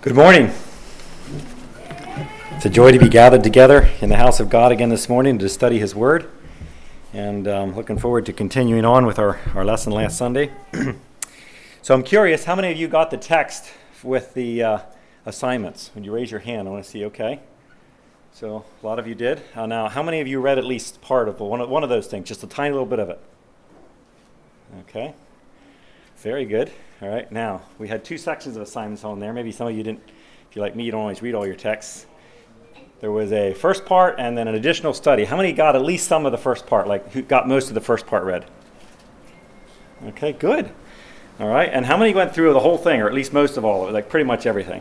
Good morning. It's a joy to be gathered together in the house of God again this morning to study His Word. And looking forward to continuing on with our lesson last Sunday. So I'm curious, how many of you got the text with the assignments? Would you raise your hand? I want to see, okay. So a lot of you did. Now, how many of you read at least part of one of those things, just a tiny little bit of it? Okay. Very good. All right, now, we had two sections of assignments on there. Maybe some of you didn't, if you're like me, you don't always read all your texts. There was a first part and then an additional study. How many got at least some of the first part, like who got most of the first part read? Okay, good. All right, and how many went through the whole thing, or at least most of all of it, like pretty much everything?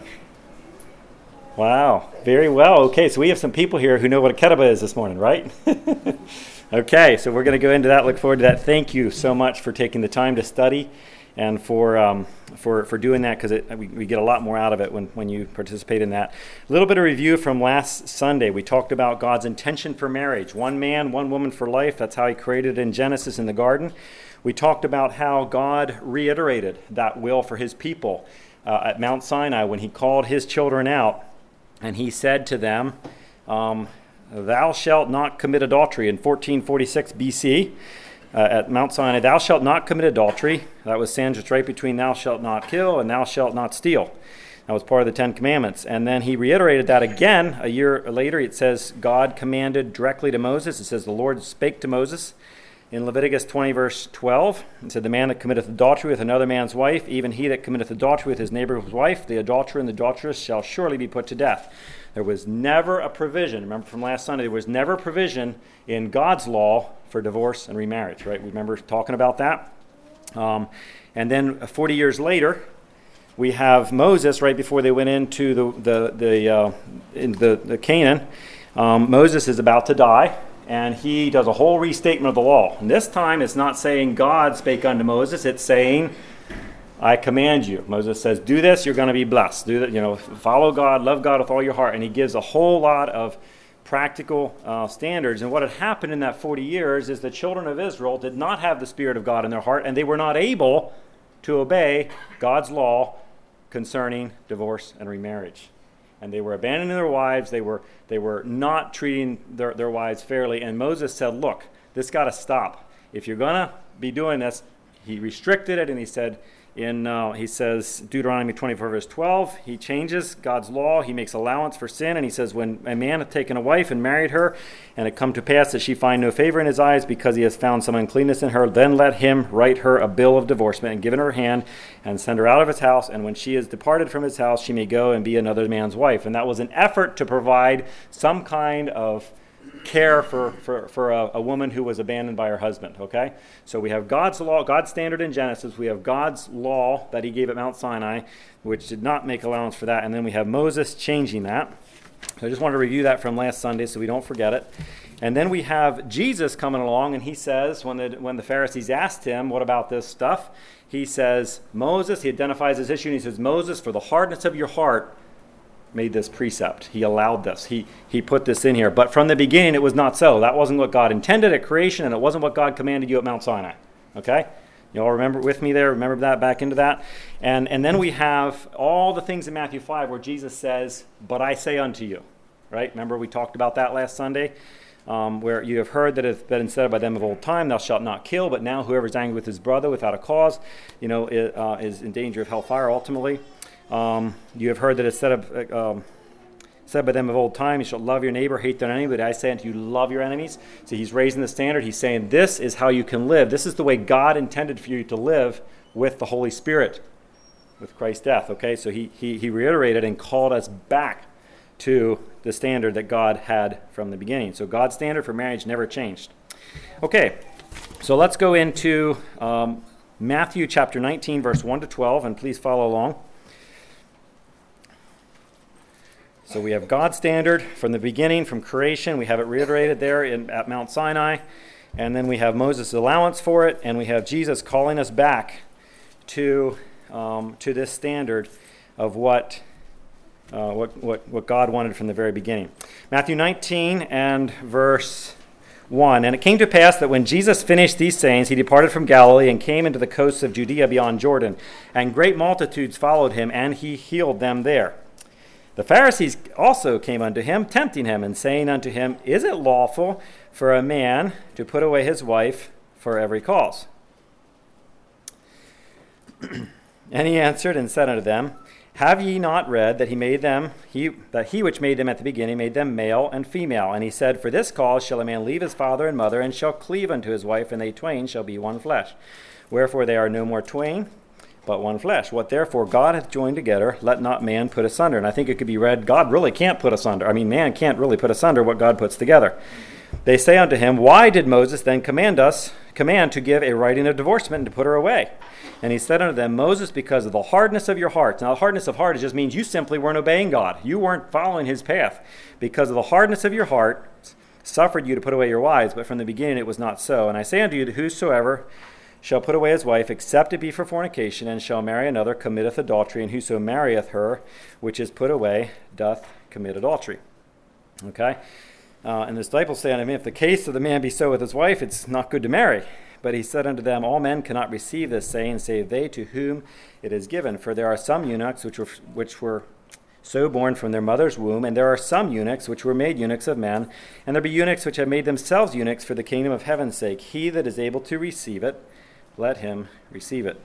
Wow, very well. Okay, so we have some people here who know what a ketubah is this morning, right? Okay, so we're going to go into that, look forward to that. Thank you so much for taking the time to study and for doing that, because we get a lot more out of it when you participate in that. A little bit of review from last Sunday. We talked about God's intention for marriage. One man, one woman for life. That's how He created it in Genesis in the garden. We talked about how God reiterated that will for His people at Mount Sinai when He called His children out, and He said to them, "Thou shalt not commit adultery," in 1446 BC. At Mount Sinai, "Thou shalt not commit adultery." That was sandwiched right between "thou shalt not kill" and "thou shalt not steal." That was part of the Ten Commandments. And then He reiterated that again a year later. It says God commanded directly to Moses. It says the Lord spake to Moses in Leviticus 20, verse 12. It said, "The man that committeth adultery with another man's wife, even he that committeth adultery with his neighbor's wife, the adulterer and the adulteress shall surely be put to death." There was never a provision. Remember from last Sunday, there was never a provision in God's law for divorce and remarriage, right? We remember talking about that. And then 40 years later, we have Moses right before they went into the Canaan. Moses is about to die, and he does a whole restatement of the law. And this time, it's not saying God spake unto Moses; it's saying, "I command you." Moses says, "Do this, you're going to be blessed. Do that, follow God, love God with all your heart." And he gives a whole lot of practical standards. And what had happened in that 40 years is the children of Israel did not have the Spirit of God in their heart, and they were not able to obey God's law concerning divorce and remarriage. And they were abandoning their wives. They were not treating their wives fairly. And Moses said, "Look, this got to stop. If you're going to be doing this," he restricted it, and he said, he says, Deuteronomy 24, verse 12, he changes God's law. He makes allowance for sin, and he says, "When a man hath taken a wife and married her, and it come to pass that she find no favor in his eyes because he has found some uncleanness in her, then let him write her a bill of divorcement and give it in her hand and send her out of his house. And when she is departed from his house, she may go and be another man's wife." And that was an effort to provide some kind of care for a woman who was abandoned by her husband, okay? So we have God's law, God's standard in Genesis. We have God's law that He gave at Mount Sinai, which did not make allowance for that. And then we have Moses changing that. So I just wanted to review that from last Sunday so we don't forget it. And then we have Jesus coming along, and He says, when the Pharisees asked Him, "What about this stuff?" He says, Moses, He identifies His issue, and He says, "Moses, for the hardness of your heart, made this precept." He allowed this. He put this in here. But from the beginning, it was not so. That wasn't what God intended at creation, and it wasn't what God commanded you at Mount Sinai. Okay? You all remember with me there? Remember that, back into that? And then we have all the things in Matthew 5 where Jesus says, "But I say unto you." Right? Remember we talked about that last Sunday? Where you have heard that it hath been said by them of old time, "Thou shalt not kill," but now whoever is angry with his brother without a cause, is in danger of hellfire ultimately. You have heard that it's said by them of old time, "You shall love your neighbor, hate thine enemy, but I say unto you, love your enemies." So He's raising the standard. He's saying this is how you can live. This is the way God intended for you to live with the Holy Spirit, with Christ's death. Okay, so he reiterated and called us back to the standard that God had from the beginning. So God's standard for marriage never changed. Okay, so let's go into Matthew chapter 19, verse 1 to 12, and please follow along. So we have God's standard from the beginning, from creation. We have it reiterated there at Mount Sinai. And then we have Moses' allowance for it. And we have Jesus calling us back to this standard of what God wanted from the very beginning. Matthew 19 and verse 1. "And it came to pass that when Jesus finished these sayings, He departed from Galilee and came into the coasts of Judea beyond Jordan. And great multitudes followed Him, and He healed them there. The Pharisees also came unto him, tempting him, and saying unto him, Is it lawful for a man to put away his wife for every cause? And he answered and said unto them, Have ye not read that he which made them at the beginning made them male and female? And he said, For this cause shall a man leave his father and mother, and shall cleave unto his wife, and they twain shall be one flesh. Wherefore they are no more twain, but one flesh. What therefore God hath joined together, let not man put asunder. And I think it could be read, God really can't put asunder. I mean, man can't really put asunder what God puts together. They say unto him, Why did Moses then command to give a writing of divorcement and to put her away? And he said unto them, Moses, because of the hardness of your hearts. Now, the hardness of heart just means you simply weren't obeying God. You weren't following his path. Because of the hardness of your heart, suffered you to put away your wives, but from the beginning it was not so. And I say unto you that whosoever shall put away his wife, except it be for fornication, and shall marry another, committeth adultery, and whoso marrieth her, which is put away, doth commit adultery. Okay? And the disciples say unto him, If the case of the man be so with his wife, it's not good to marry. But he said unto them, All men cannot receive this saying, save they to whom it is given. For there are some eunuchs which were so born from their mother's womb, and there are some eunuchs which were made eunuchs of men, and there be eunuchs which have made themselves eunuchs for the kingdom of heaven's sake. He that is able to receive it, let him receive it.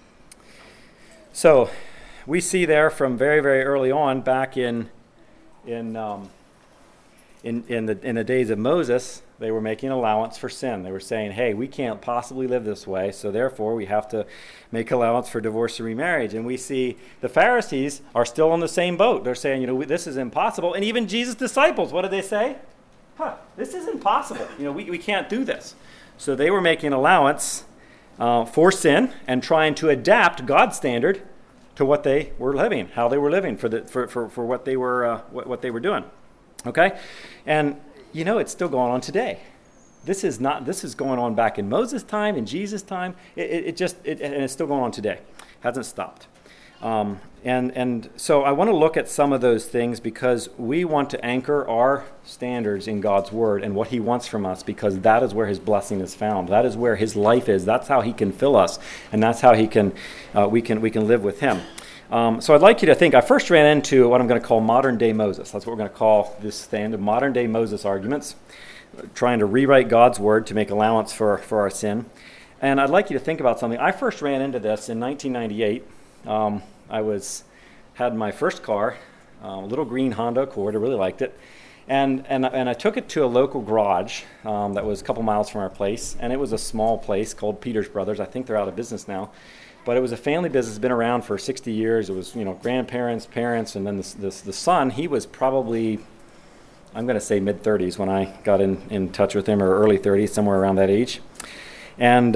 So we see there from very, very early on, back in the days of Moses, they were making allowance for sin. They were saying, hey, we can't possibly live this way, so therefore we have to make allowance for divorce and remarriage. And we see the Pharisees are still on the same boat. They're saying, this is impossible. And even Jesus' disciples, what did they say? This is impossible. We can't do this. So they were making allowance for sin and trying to adapt God's standard to what they were living, how they were living for what they were doing. Okay, and it's still going on today. This is going on back in Moses' time, in Jesus' time. And it's still going on today. Hasn't stopped. And so I want to look at some of those things because we want to anchor our standards in God's Word and what He wants from us, because that is where His blessing is found. That is where His life is. That's how He can fill us, and that's how we can live with Him. So I'd like you to think, I first ran into what I'm going to call modern-day Moses. That's what we're going to call this thing, the modern-day Moses arguments, trying to rewrite God's Word to make allowance for our sin. And I'd like you to think about something. I first ran into this in 1998. I had my first car, a little green Honda Accord. I really liked it. And I took it to a local garage that was a couple miles from our place. And it was a small place called Peters Brothers. I think they're out of business now. But it was a family business, been around for 60 years. It was, grandparents, parents, and then the son, he was probably, I'm going to say mid-30s when I got in touch with him, or early 30s, somewhere around that age. And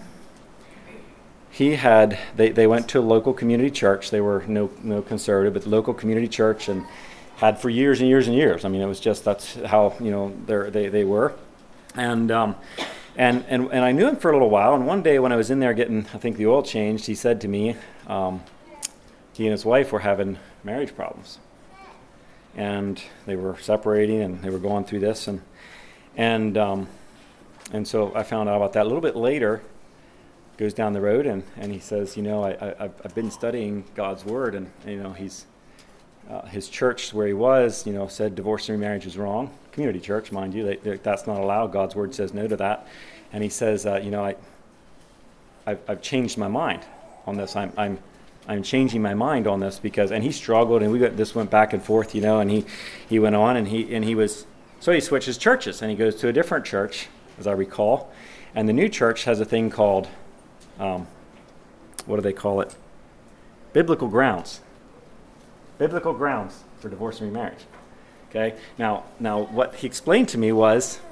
they went to a local community church. They were no conservative, but local community church, and had for years and years and years. I mean, it was just, that's how, they were. And I knew him for a little while, and one day when I was in there getting, I think, the oil changed, he said to me, he and his wife were having marriage problems. And they were separating, and they were going through this, and so I found out about that a little bit later. Goes down the road, and he says, I've been studying God's Word, and he's his church where he was, said divorce and remarriage is wrong. Community church, mind you, that's not allowed. God's Word says no to that. And he says, I've changed my mind on this. I'm changing my mind on this because, and he struggled, and this went back and forth, and he went on, and he switches churches, and he goes to a different church, as I recall, and the new church has a thing called, what do they call it? Biblical grounds. Biblical grounds for divorce and remarriage. Okay. Now, what he explained to me was,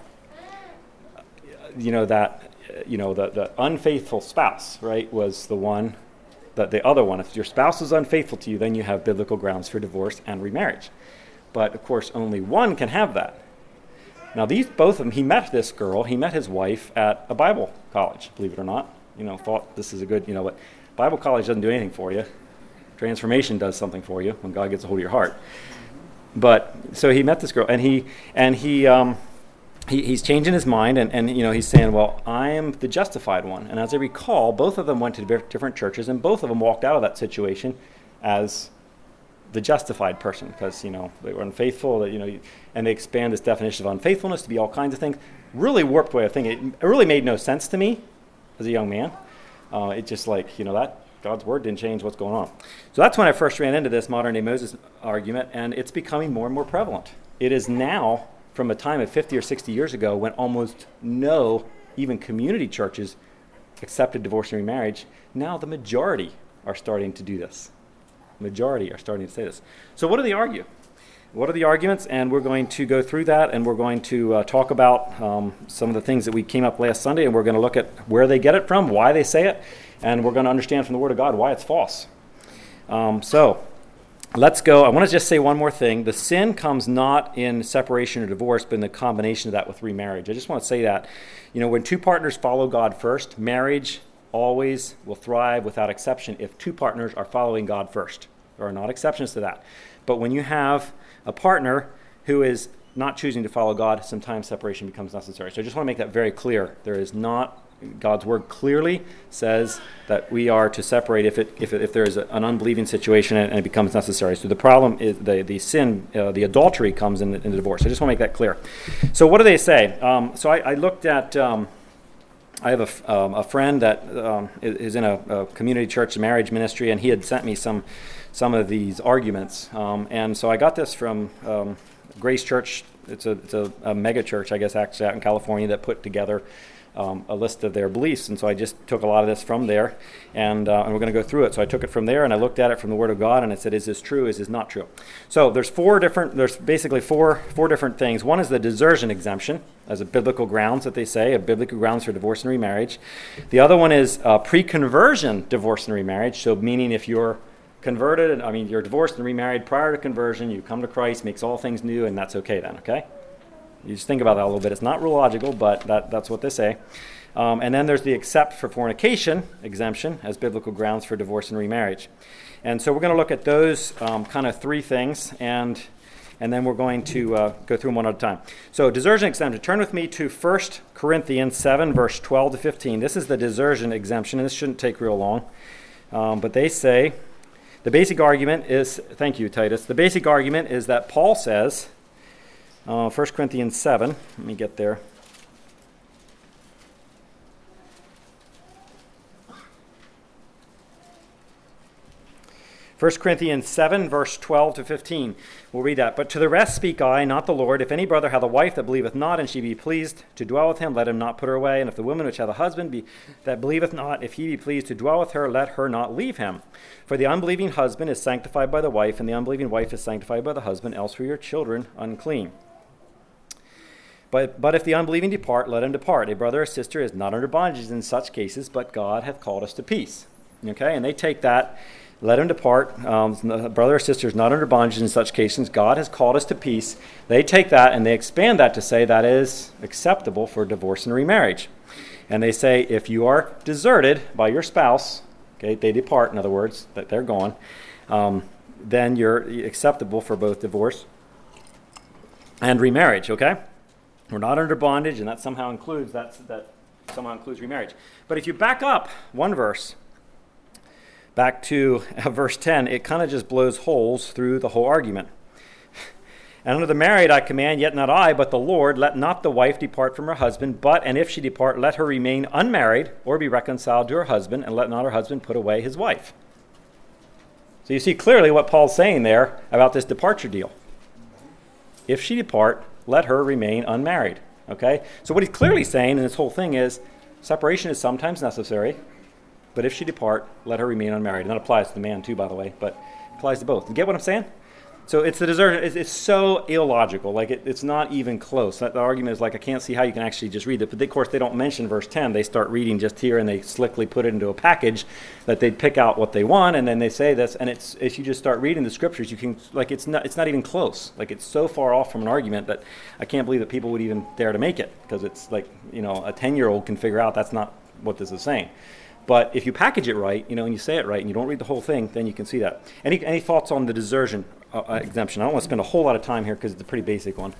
the unfaithful spouse, right, was the one, the other one. If your spouse is unfaithful to you, then you have biblical grounds for divorce and remarriage. But of course, only one can have that. Now, both of them, he met this girl, he met his wife at a Bible college, believe it or not. Thought this is a good, but Bible college doesn't do anything for you. Transformation does something for you when God gets a hold of your heart. But so he met this girl, and he's changing his mind, and he's saying, well, I am the justified one. And as I recall, both of them went to different churches, and both of them walked out of that situation as the justified person, because, they were unfaithful, and they expand this definition of unfaithfulness to be all kinds of things. Really warped way of thinking. It really made no sense to me as a young man. It just that God's word didn't change what's going on. So that's when I first ran into this modern-day Moses argument, and it's becoming more and more prevalent. It is now, from a time of 50 or 60 years ago, when almost no, even community churches, accepted divorce and remarriage. Now the majority are starting to do this. Majority are starting to say this. So what do they argue? What are the arguments? And we're going to go through that, and we're going to talk about some of the things that we came up last Sunday, and we're going to look at where they get it from, why they say it, and we're going to understand from the Word of God why it's false. So let's go. I want to just say one more thing. The sin comes not in separation or divorce, but in the combination of that with remarriage. I just want to say that. When two partners follow God first, marriage always will thrive without exception if two partners are following God first. There are not exceptions to that. But when you have a partner who is not choosing to follow God, sometimes separation becomes necessary. So I just want to make that very clear. There is not, God's word clearly says that we are to separate if there is an unbelieving situation and it becomes necessary. So the problem is the sin, the adultery comes in the divorce. I just want to make that clear. So what do they say? So I looked at, I have a friend that is in a community church marriage ministry, and he had sent me some of these arguments. And so I got this from Grace Church. It's a mega church, I guess, actually out in California, that put together a list of their beliefs. And so I just took a lot of this from there, and we're going to go through it. So I took it from there, and I looked at it from the Word of God, and I said, is this true? Is this not true? So there's basically four different things. One is the desertion exemption as a biblical grounds that they say, a biblical grounds for divorce and remarriage. The other one is pre-conversion divorce and remarriage. So meaning if you're converted, you're divorced and remarried prior to conversion, you come to Christ, makes all things new, and that's okay then, okay? You just think about that a little bit. It's not real logical, but that's what they say. And then there's the except for fornication exemption as biblical grounds for divorce and remarriage. And so we're going to look at those kind of three things, and then we're going to go through them one at a time. So desertion exemption. Turn with me to 1 Corinthians 7, verse 12 to 15. This is the desertion exemption, and this shouldn't take real long. But they say, the basic argument is, thank you, Titus, the basic argument is that Paul says, 1 Corinthians 7, let me get there. 1 Corinthians 7, verse 12 to 15. We'll read that. But to the rest speak I, not the Lord. If any brother hath a wife that believeth not, and she be pleased to dwell with him, let him not put her away. And if the woman which hath a husband that believeth not, if he be pleased to dwell with her, let her not leave him. For the unbelieving husband is sanctified by the wife, and the unbelieving wife is sanctified by the husband, else were your children unclean. But if the unbelieving depart, let him depart. A brother or sister is not under bondage in such cases, but God hath called us to peace. Okay, and they take that, let him depart. Brother or sister is not under bondage in such cases. God has called us to peace. They take that and they expand that to say that is acceptable for divorce and remarriage. And they say if you are deserted by your spouse, okay, they depart, in other words, that they're gone, then you're acceptable for both divorce and remarriage, okay? We're not under bondage, and that somehow includes remarriage. But if you back up one verse, back to verse 10, it kind of just blows holes through the whole argument. And under the married I command, yet not I, but the Lord, let not the wife depart from her husband, and if she depart, let her remain unmarried, or be reconciled to her husband, and let not her husband put away his wife. So you see clearly what Paul's saying there about this departure deal. If she depart, let her remain unmarried. Okay? So what he's clearly saying in this whole thing is separation is sometimes necessary, but if she depart, let her remain unmarried. And that applies to the man too, by the way, but it applies to both. You get what I'm saying? So it's the desertion. It's so illogical. Like it's not even close. The argument is like I can't see how you can actually just read it. But of course they don't mention verse 10. They start reading just here and they slickly put it into a package that they pick out what they want and then they say this. And it's if you just start reading the scriptures, you can it's not even close. Like it's so far off from an argument that I can't believe that people would even dare to make it because it's like a 10-year-old can figure out that's not what this is saying. But if you package it right, and you say it right, and you don't read the whole thing, then you can see that. Any thoughts on the desertion exemption? I don't want to spend a whole lot of time here because it's a pretty basic one.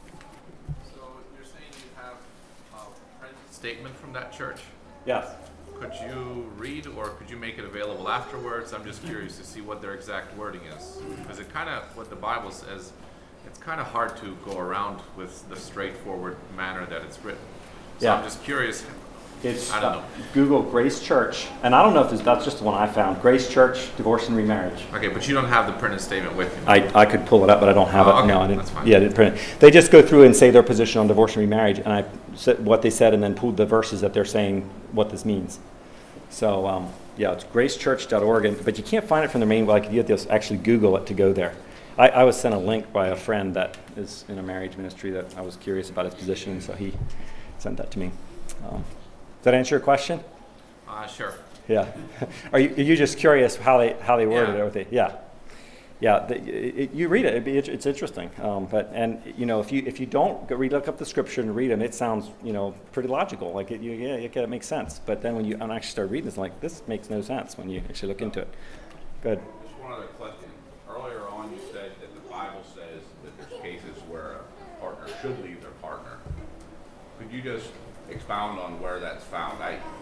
So you're saying you have a printed statement from that church? Yes. could you read or could you make it available afterwards? I'm just curious to see what their exact wording is. Because it kind of, what the Bible says, it's kind of hard to go around with the straightforward manner that it's written. So Yeah. I'm just curious. It's, I don't know. Google Grace Church, and I don't know if that's just the one I found. Grace Church, Divorce and Remarriage. Okay, but you don't have the printed statement with you. I could pull it up, but I don't have Oh, it. okay, No, I didn't. that's fine. Yeah, I didn't print it. They just go through and say their position on divorce and remarriage, and I said what they said, and then pulled the verses that they're saying what this means. So yeah, it's gracechurch.org, but you can't find it from their main. Like you have to actually Google it to go there. I was sent a link by a friend that is in a marriage ministry that I was curious about his position, so he sent that to me. Does that answer your question? Sure. Yeah. Are you just curious how they worded Yeah. it? Yeah. You read it. It's interesting. If you don't look up the scripture and read them, it sounds pretty logical. Like it makes sense. But then when you actually start reading, it's like this makes no sense when you actually look into it. Good. Just one other question. Earlier on, you said that the Bible says that there's cases where a partner should leave their partner. Could you just expound on where that's found?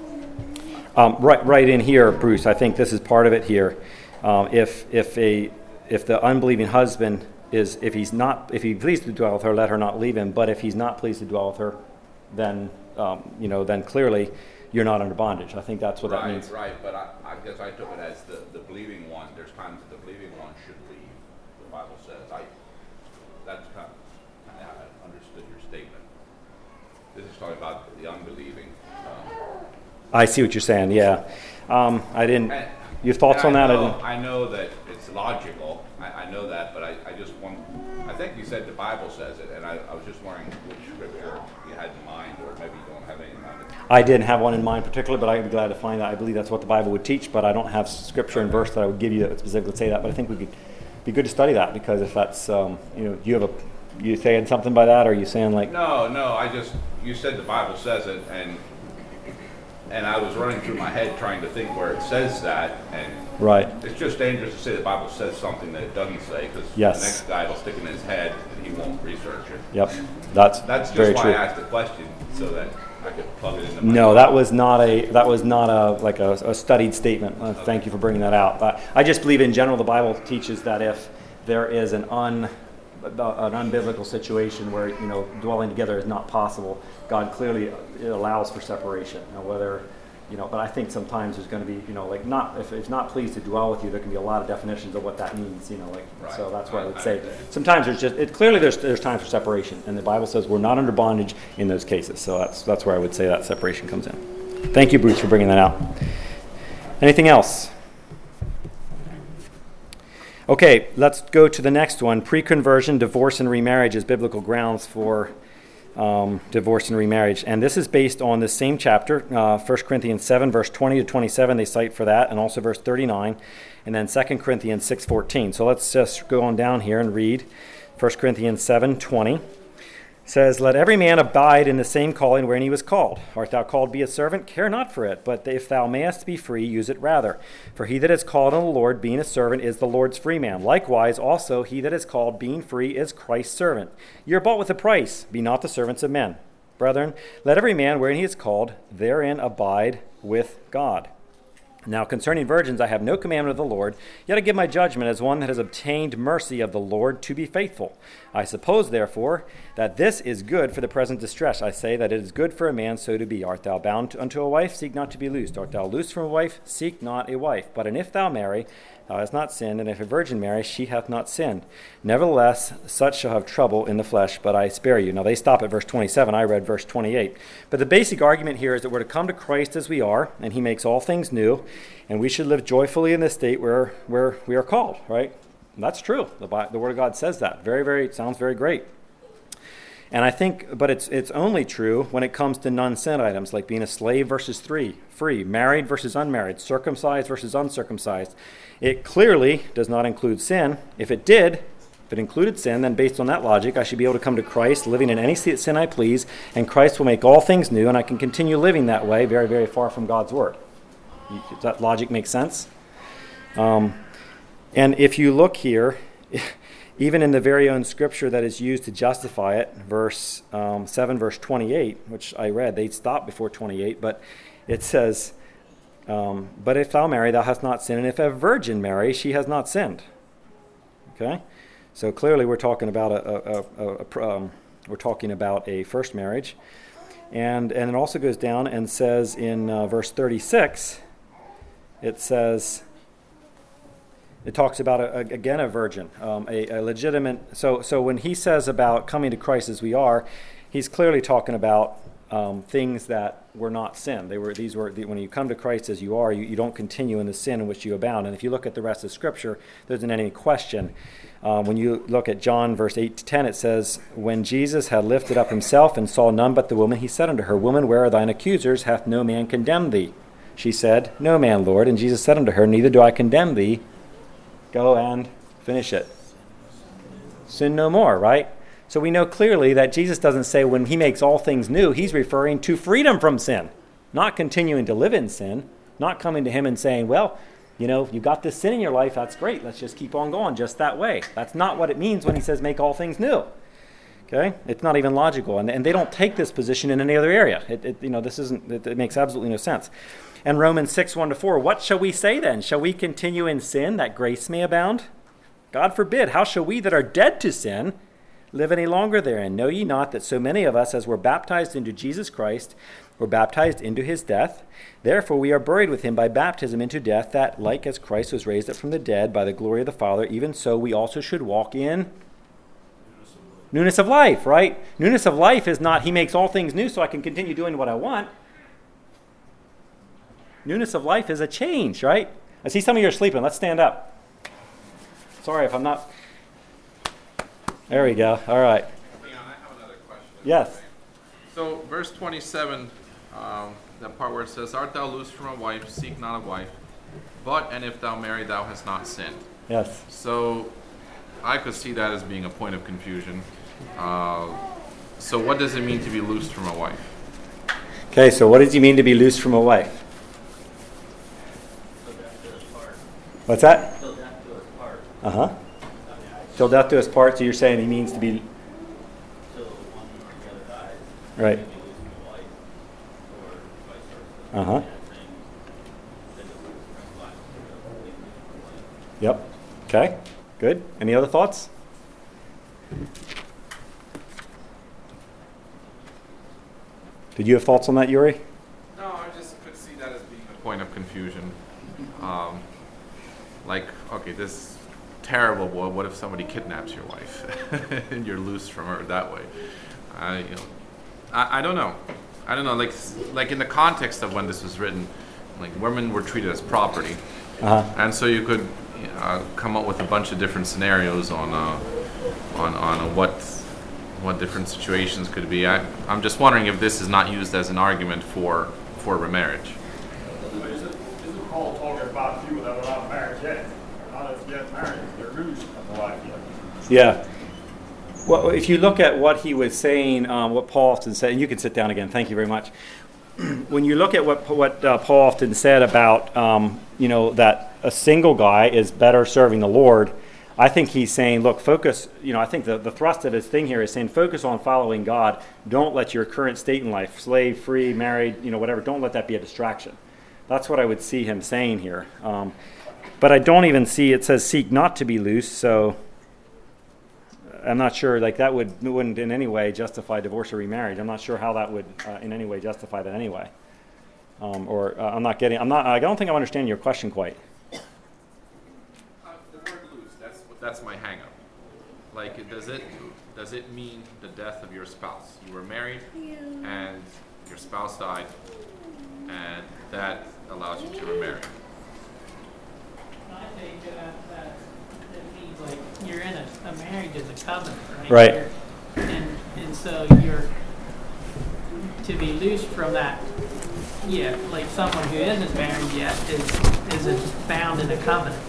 Right in here, Bruce. I think this is part of it here. If the unbelieving husband if he pleased to dwell with her, let her not leave him. But if he's not pleased to dwell with her, then then clearly you're not under bondage. I think that's what that means. Right. But I guess I took it as the believing one. There's times that the believing one should leave. The Bible says. That's kind of how I understood your statement. This is talking about the unbelieving. I see what you're saying. Yeah, I didn't. Your thoughts on that? I know that it's logical. I know that, but I just want. I think you said the Bible says it, and I was just wondering which scripture you had in mind, or maybe you don't have any in mind. I didn't have one in mind particularly, but I'd be glad to find that. I believe that's what the Bible would teach, but I don't have scripture and verse that I would give you that would specifically say that. But I think we could be good to study that, because if that's you saying something by that, or are you saying like? No. You said the Bible says it, and I was running through my head trying to think where it says that, and Right. it's just dangerous to say the Bible says something that it doesn't say, because Yes. the next guy will stick it in his head and he won't research it. Yep, that's That's very just why true. I asked the question, so that I could plug it into my No, that was not a studied statement. Thank you for bringing that out. But I just believe in general the Bible teaches that if there is an unbiblical situation where dwelling together is not possible, God clearly allows for separation. Now whether but I think sometimes there's going to be if it's not pleased to dwell with you, there can be a lot of definitions of what that means. Right. So that's what I would I say. understand. Sometimes there's times for separation, and the Bible says we're not under bondage in those cases. So that's where I would say that separation comes in. Thank you, Bruce, for bringing that out. Anything else? Okay, let's go to the next one. Pre-conversion, divorce, and remarriage as biblical grounds for divorce and remarriage. And this is based on the same chapter, 1 Corinthians 7, verse 20 to 27, they cite for that, and also verse 39, and then 2 Corinthians 6:14. So let's just go on down here and read 1 Corinthians 7:20. Says, let every man abide in the same calling wherein he was called. Art thou called to be a servant? Care not for it, but if thou mayest be free, use it rather. For he that is called on the Lord, being a servant, is the Lord's free man. Likewise, also, he that is called, being free, is Christ's servant. Ye are bought with a price. Be not the servants of men. Brethren, let every man wherein he is called, therein abide with God. Now concerning virgins, I have no commandment of the Lord, yet I give my judgment as one that has obtained mercy of the Lord to be faithful. I suppose, therefore, that this is good for the present distress. I say that it is good for a man so to be. Art thou bound unto a wife? Seek not to be loosed. Art thou loosed from a wife? Seek not a wife. But and if thou marry, thou hast not sinned, and if a virgin marry, she hath not sinned. Nevertheless, such shall have trouble in the flesh, but I spare you. Now they stop at verse 27. I read verse 28. But the basic argument here is that we're to come to Christ as we are, and he makes all things new, and we should live joyfully in this state where we are called, right? And that's true. The Word of God says that. It sounds very great. And I think, but it's only true when it comes to non-sin items, like being a slave versus free, married versus unmarried, circumcised versus uncircumcised. It clearly does not include sin. If it included sin, then based on that logic, I should be able to come to Christ, living in any sin I please, and Christ will make all things new, and I can continue living that way, very, very far from God's Word. Does that logic make sense? And if you look here, even in the very own scripture that is used to justify it, verse 7, verse 28, which I read, they stop before 28, but it says, But if thou marry, thou hast not sinned, and if a virgin marry, she has not sinned. Okay, so clearly we're talking about a first marriage, and it also goes down and says in verse 36, it talks about again a virgin, a legitimate. So when he says about coming to Christ as we are, he's clearly talking about things that were not sin. When you come to Christ as you are, you don't continue in the sin in which you abound. And if you look at the rest of Scripture, there isn't any question. When you look at John verse 8-10, it says, when Jesus had lifted up himself and saw none but the woman, he said unto her, Woman, where are thine accusers? Hath no man condemned thee? She said, No man, Lord. And Jesus said unto her, Neither do I condemn thee. Go and finish it. Sin no more, right? So we know clearly that Jesus doesn't say when he makes all things new, he's referring to freedom from sin, not continuing to live in sin, not coming to him and saying, well, you've got this sin in your life, that's great, let's just keep on going just that way. That's not what it means when he says make all things new. Okay? It's not even logical, and they don't take this position in any other area. It makes absolutely no sense. And Romans 6:1-4, what shall we say then? Shall we continue in sin that grace may abound? God forbid. How shall we that are dead to sin live any longer therein? Know ye not that so many of us as were baptized into Jesus Christ were baptized into his death? Therefore we are buried with him by baptism into death, that like as Christ was raised up from the dead by the glory of the Father, even so we also should walk in newness of life, right? Newness of life is not he makes all things new so I can continue doing what I want. Newness of life is a change, right? I see some of you are sleeping. Let's stand up. Sorry if I'm not... There we go. All right. Hang on, I have another question. Yes. So, verse 27, that part where it says, Art thou loosed from a wife, seek not a wife, but, and if thou marry, thou hast not sinned. Yes. So, I could see that as being a point of confusion. So, what does it mean to be loosed from a wife? Okay, so what does he mean to be loosed from a wife? What's that? Till death do us part. Uh-huh. Till death do us part, so you're saying he means to be... Till one or the other dies. Right. Maybe losing a wife, or vice versa. Uh-huh. And saying, then the first life, losing a wife. Yep. Okay, good. Any other thoughts? Did you have thoughts on that, Yuri? No, I just could see that as being a point of confusion. Okay, this terrible boy, what if somebody kidnaps your wife and you're loose from her that way? I don't know. I don't know, like in the context of when this was written, like women were treated as property. Uh-huh. And so you could come up with a bunch of different scenarios on what different situations could be. I'm just wondering if this is not used as an argument for remarriage. Isn't Paul talking about people that are not married yet? They're not as yet married. They're loose of the life yet. Yeah. Well, if you look at what he was saying, what Paul often said, and you can sit down again. Thank you very much. When you look at what Paul often said about, that a single guy is better serving the Lord, I think he's saying, look, focus, I think the thrust of his thing here is saying focus on following God. Don't let your current state in life, slave, free, married, whatever, don't let that be a distraction. That's what I would see him saying here. But I don't even see, it says seek not to be loose, so I'm not sure, that wouldn't in any way justify divorce or remarriage. I'm not sure how that would in any way justify that anyway. I don't think I'm understanding your question quite. The word loose, that's my hang-up. Does it mean the death of your spouse? You were married and your spouse died, and that allows you to remarry. I think that means like you're in a marriage is a covenant, right? Right. And so you're to be loosed from that. Yeah, like someone who isn't married yet isn't bound in a covenant,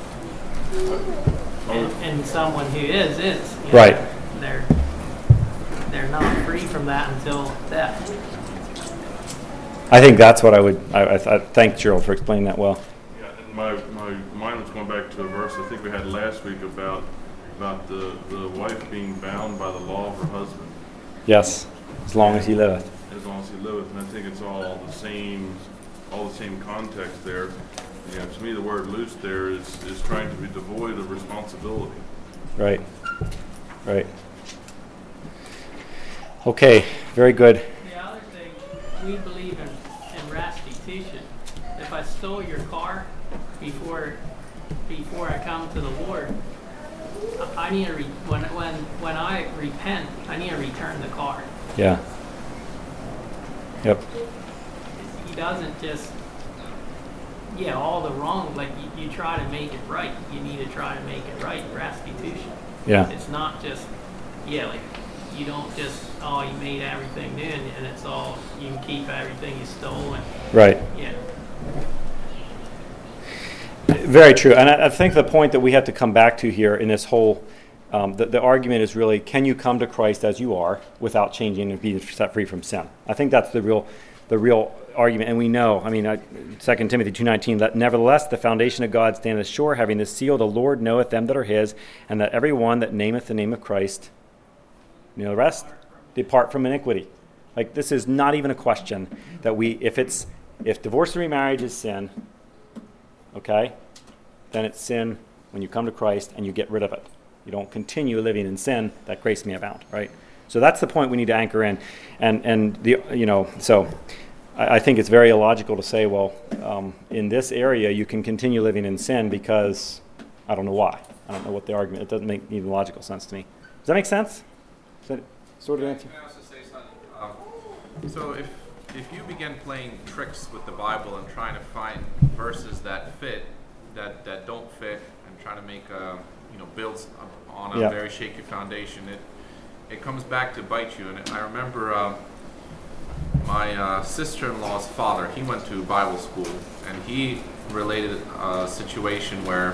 and someone who is. Right. They're not free from that until death. I think that's what I would. I thank Gerald for explaining that well. Yeah, and my mind was going back to a verse I think we had last week about the wife being bound by the law of her husband. Yes, as long as he liveth. As long as he liveth, and I think it's all all the same context there. You know, to me, the word loose there is trying to be devoid of responsibility. Right. Right. Okay, very good. The other thing, we believe in restitution. If I stole your car before I come to the Lord, I need to when I repent, I need to return the car. Yeah. Yep. He doesn't just all the wrong, like you try to make it right. You need to try to make it right. Restitution. Yeah. It's not just like you don't just you made everything new and it's all you can keep everything you stole and Right. yeah. Very true. And I think the point that we have to come back to here in this whole, the argument is really, can you come to Christ as you are without changing and be set free from sin? I think that's the real argument. And we know, 2 Timothy 2:19, that nevertheless the foundation of God standeth sure, having this seal, the Lord knoweth them that are his, and that every one that nameth the name of Christ, the rest, depart from iniquity. Like, this is not even a question that if divorce and remarriage is sin, okay, then it's sin when you come to Christ and you get rid of it. You don't continue living in sin that grace may abound, right? So that's the point we need to anchor in. So I think it's very illogical to say, well, in this area you can continue living in sin because I don't know why. I don't know what the argument, it doesn't make even logical sense to me. Does that make sense? Is that sort of answer? Can I also say something? So if you begin playing tricks with the Bible and trying to find verses that fit, that don't fit, and trying to make builds on a very shaky foundation, it comes back to bite you. And I remember my sister-in-law's father. He went to Bible school, and he related a situation where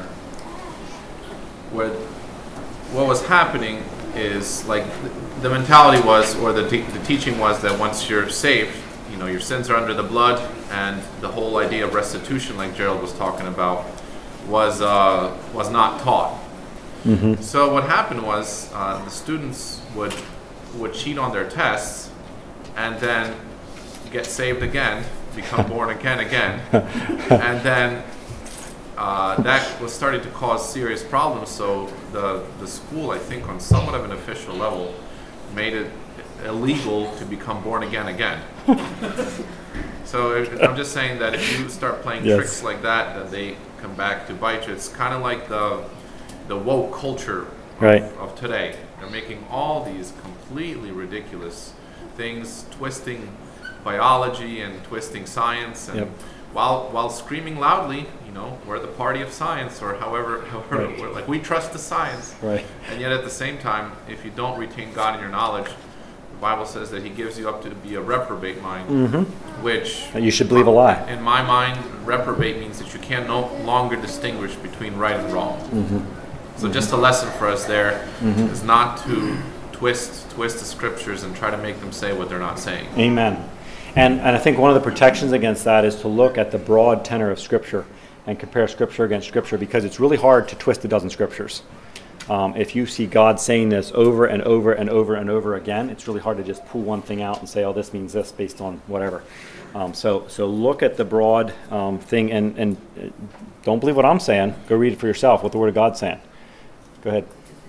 what was happening is, like, the mentality was, or the teaching was, that once you're saved, your sins are under the blood, and the whole idea of restitution, like Gerald was talking about, was not taught. Mm-hmm. So what happened was the students would cheat on their tests, and then get saved again, become born again, and then that was starting to cause serious problems. So the school, I think, on somewhat of an official level, made it illegal to become born again. So I'm just saying that if you start playing tricks like that they come back to bite you. It's kind of like the woke culture of today. They're making all these completely ridiculous things, twisting biology and twisting science, and while screaming loudly, we're the party of science, or however we're like, we trust the science. Right. And yet at the same time, if you don't retain God in your knowledge, the Bible says that He gives you up to be a reprobate mind, which you should believe a lie. In my mind, reprobate means that you can no longer distinguish between right and wrong. So just a lesson for us there is not to twist the scriptures and try to make them say what they're not saying. Amen. And I think one of the protections against that is to look at the broad tenor of Scripture and compare Scripture against Scripture, because it's really hard to twist a dozen Scriptures. If you see God saying this over and over and over and over again, it's really hard to just pull one thing out and say, oh, this means this based on whatever. So look at the broad thing, and don't believe what I'm saying. Go read it for yourself, what the Word of God's saying. Go ahead.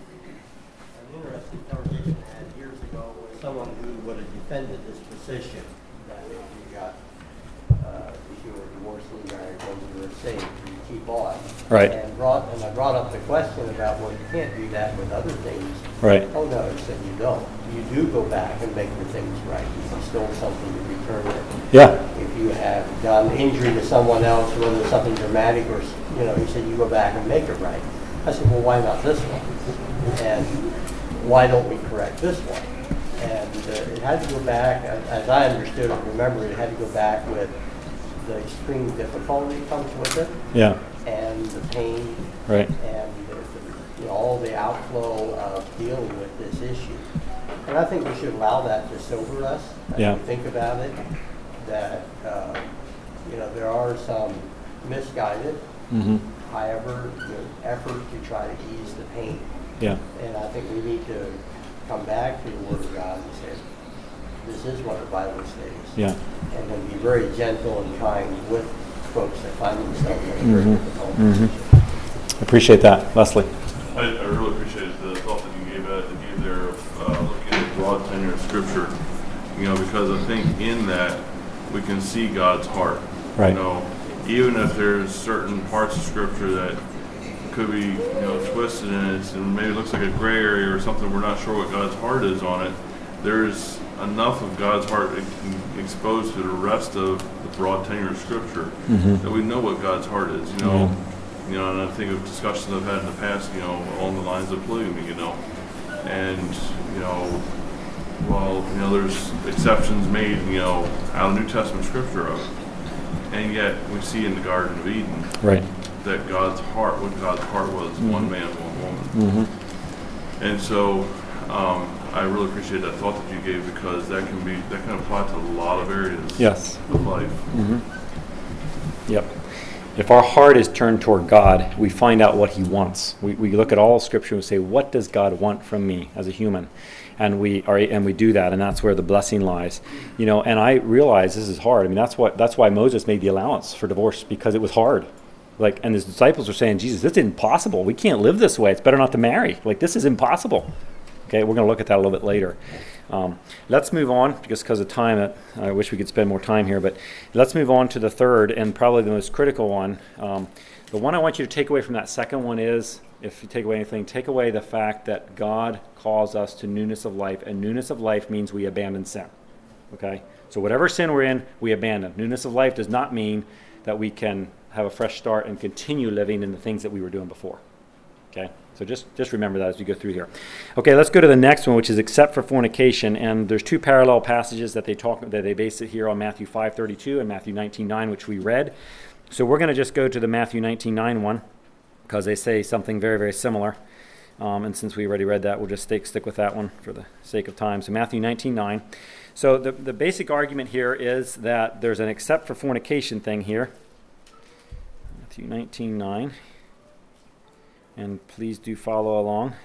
An interesting conversation I had years ago with someone who would have defended this position that if you got, if you were divorced and married when you were saved, you keep on. Right. And I brought up the question about, well, you can't do that with other things. Right. Oh no, he said you don't. You do go back and make the things right. If you stole something, you return it. Yeah. If you have done injury to someone else, whether it's something dramatic or, he said you go back and make it right. I said, well, why not this one? And why don't we correct this one? And it had to go back, as I understood it, remember, it had to go back with the extreme difficulty that comes with it. Yeah. And the pain. Right. And all the outflow of dealing with this issue. And I think we should allow that to sober us as we think about it, that, there are some misguided, however, effort to try to ease the pain. Yeah. And I think we need to come back to the Word of God and say, this is one of violence days. Yeah. And going to be very gentle and kind with folks that find themselves in a very difficult position. Appreciate that, Leslie. I really appreciate the thought that you gave there of looking at the broad tenure of Scripture, because I think in that we can see God's heart. Right. Even if there's certain parts of Scripture that could be, twisted in it, and maybe it looks like a gray area or something, we're not sure what God's heart is on it. There's enough of God's heart exposed to the rest of the broad tenure of Scripture that we know what God's heart is. And I think of discussions I've had in the past, along the lines of polygamy, and while there's exceptions made, out of New Testament Scripture of it, and yet we see in the Garden of Eden, right, that what God's heart was, one man, one woman. And so I really appreciate that thought that you gave, because that can apply to a lot of areas of life. Yep. If our heart is turned toward God, we find out what He wants. We look at all Scripture and say, what does God want from me as a human? And we do that, and that's where the blessing lies. And I realize this is hard. I mean, that's why Moses made the allowance for divorce, because it was hard. And his disciples are saying, Jesus, this is impossible. We can't live this way. It's better not to marry. This is impossible. Okay, we're going to look at that a little bit later. Let's move on, just because of time. I wish we could spend more time here, but let's move on to the third and probably the most critical one. The one I want you to take away from that second one is, if you take away anything, take away the fact that God calls us to newness of life, and newness of life means we abandon sin. Okay? So whatever sin we're in, we abandon. Newness of life does not mean that we can have a fresh start and continue living in the things that we were doing before. Okay? So just remember that as we go through here. Okay, let's go to the next one, which is except for fornication. And there's two parallel passages that they base it here on, Matthew 5:32 and Matthew 19:9, which we read. So we're going to just go to the Matthew 19:9 one, because they say something very, very similar. And since we already read that, we'll just stick with that one for the sake of time. So Matthew 19:9. So the basic argument here is that there's an except for fornication thing here. Matthew 19:9. And please do follow along.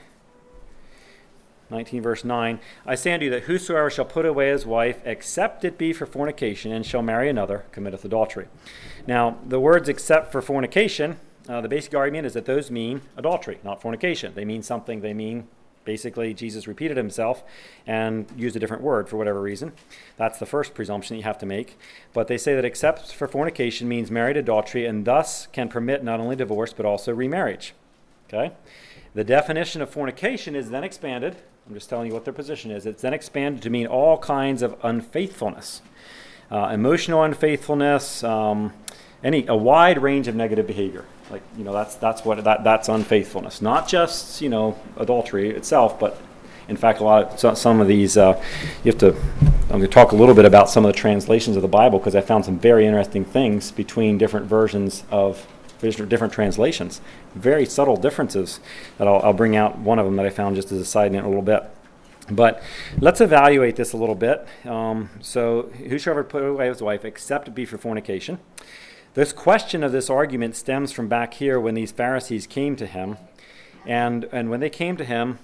19 verse 9. I say unto you that whosoever shall put away his wife, except it be for fornication, and shall marry another, committeth adultery. Now, the words except for fornication, the basic argument is that those mean adultery, not fornication. They mean something. They mean, basically, Jesus repeated himself and used a different word for whatever reason. That's the first presumption that you have to make. But they say that except for fornication means married adultery, and thus can permit not only divorce, but also remarriage. Okay? The definition of fornication is then expanded. I'm just telling you what their position is. It's then expanded to mean all kinds of unfaithfulness, emotional unfaithfulness, a wide range of negative behavior. That's unfaithfulness. Not just adultery itself, but in fact some of these I'm going to talk a little bit about some of the translations of the Bible, because I found some very interesting things between different versions of different translations. Very subtle differences that I'll bring out one of them that I found just as a side note a little bit. But let's evaluate this a little bit. So whosoever put away his wife, except it be for fornication. This question of this argument stems from back here when these Pharisees came to him. And when they came to him,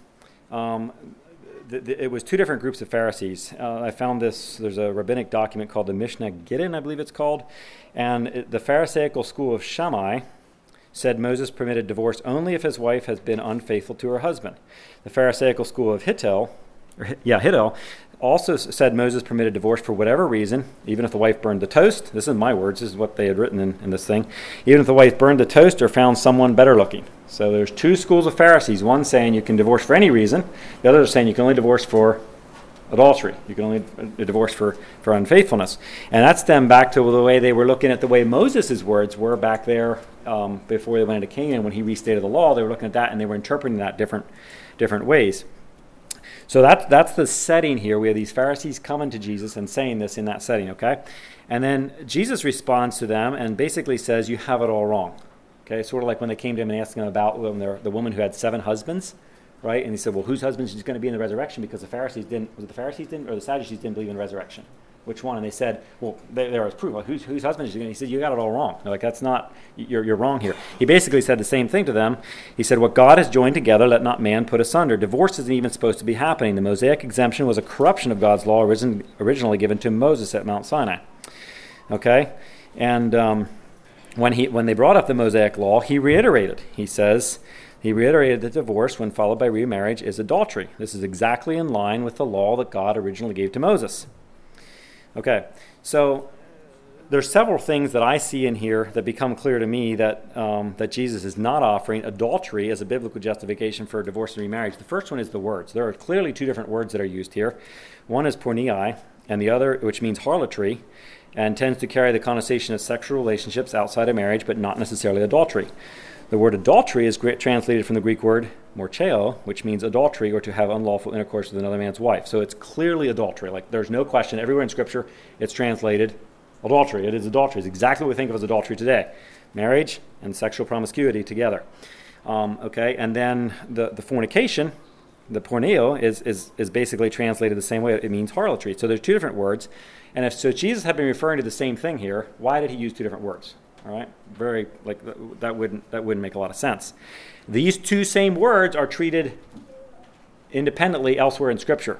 it was two different groups of Pharisees. I found there's a rabbinic document called the Mishnah Gittin, I believe it's called. And the Pharisaical school of Shammai said Moses permitted divorce only if his wife has been unfaithful to her husband. The Pharisaical school of Hillel also said Moses permitted divorce for whatever reason, even if the wife burned the toast. This is my words. This is what they had written in this thing. Even if the wife burned the toast or found someone better looking. So there's two schools of Pharisees. One saying you can divorce for any reason. The other is saying you can only divorce for adultery. You can only divorce for unfaithfulness. And that stemmed back to the way they were looking at the way Moses' words were back there before they went into Canaan. When he restated the law, they were looking at that and they were interpreting that different ways. So that's the setting here. We have these Pharisees coming to Jesus and saying this in that setting, okay? And then Jesus responds to them and basically says, you have it all wrong. Okay, sort of like when they came to him and asked him about the woman who had 7 husbands, right? And he said, well, whose husband is going to be in the resurrection? Because the Pharisees didn't, or the Sadducees didn't believe in resurrection. Which one? And they said, well, there was proof. Like, whose husband is she? And he said, you got it all wrong. They're like, that's not, you're wrong here. He basically said the same thing to them. He said, what God has joined together, let not man put asunder. Divorce isn't even supposed to be happening. The Mosaic exemption was a corruption of God's law originally given to Moses at Mount Sinai. Okay? And when they brought up the Mosaic law, he reiterated. He reiterated that divorce, when followed by remarriage, is adultery. This is exactly in line with the law that God originally gave to Moses. Okay, so there's several things that I see in here that become clear to me that that Jesus is not offering adultery as a biblical justification for divorce and remarriage. The first one is the words. There are clearly two different words that are used here. One is porneia, and the other, which means harlotry, and tends to carry the connotation of sexual relationships outside of marriage, but not necessarily adultery. The word adultery is translated from the Greek word morcheo, which means adultery or to have unlawful intercourse with another man's wife. So it's clearly adultery. Like, there's no question. Everywhere in Scripture, it's translated adultery. It is adultery. It's exactly what we think of as adultery today. Marriage and sexual promiscuity together. Okay, and then the fornication, the porneo, is basically translated the same way. It means harlotry. So there's two different words. And if Jesus had been referring to the same thing here, why did he use two different words? All right, that wouldn't make a lot of sense. These two same words are treated independently elsewhere in Scripture.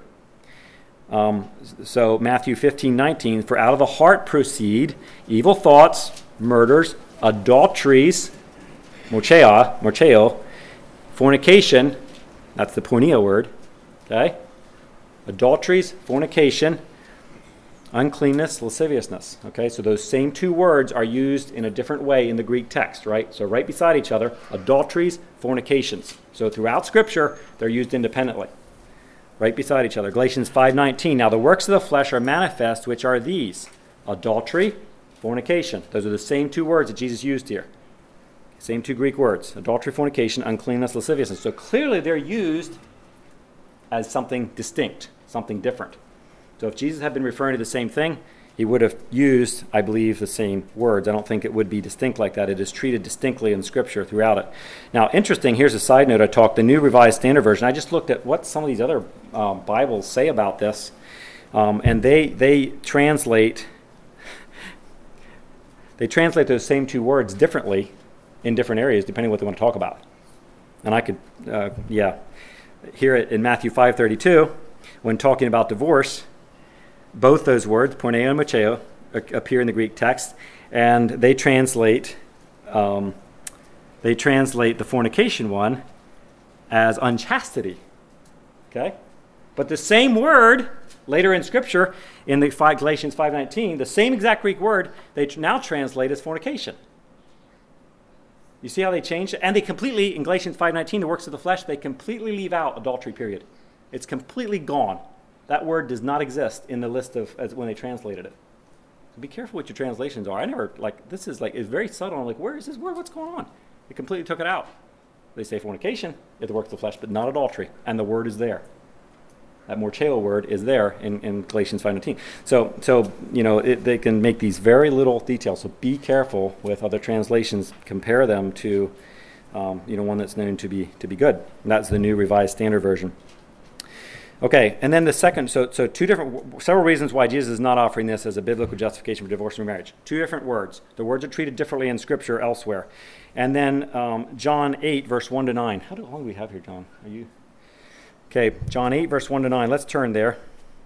So Matthew 15:19, for out of the heart proceed evil thoughts, murders, adulteries, morcheo, fornication, that's the pornea word, okay? Adulteries, fornication, uncleanness, lasciviousness. Okay, so those same two words are used in a different way in the Greek text, right? So right beside each other, adulteries, fornications. So throughout Scripture, they're used independently, right beside each other. Galatians 5:19, now the works of the flesh are manifest, which are these: adultery, fornication. Those are the same two words that Jesus used here. Same two Greek words: adultery, fornication, uncleanness, lasciviousness. So clearly they're used as something distinct, something different. So if Jesus had been referring to the same thing, he would have used, I believe, the same words. I don't think it would be distinct like that. It is treated distinctly in Scripture throughout it. Now, interesting, here's a side note. The New Revised Standard Version. I just looked at what some of these other Bibles say about this, and they translate those same two words differently in different areas, depending on what they want to talk about. And I could, here in Matthew 5:32, when talking about divorce, both those words, porneo and morcheo, appear in the Greek text, and they translate the fornication one as unchastity. Okay, but the same word later in Scripture in the Galatians 5:19, the same exact Greek word they now translate as fornication. You see how they changed it? And they completely, in Galatians 5:19, the works of the flesh, they completely leave out adultery. Period. It's completely gone. That word does not exist in the list of when they translated it. So be careful what your translations are. I never, this is it's very subtle. I'm like, where is this word? What's going on? They completely took it out. They say fornication, the works of the flesh, but not adultery. And the word is there. That morcheo word is there in Galatians 5:19. So they can make these very little details. So be careful with other translations. Compare them to, one that's known to be good. And that's the New Revised Standard Version. Okay, and then the second, several reasons why Jesus is not offering this as a biblical justification for divorce and remarriage. Two different words. The words are treated differently in Scripture elsewhere. And then John 8, verse 1 to 9. How long do we have here, John? Are you? Okay, John 8, verse 1 to 9. Let's turn there.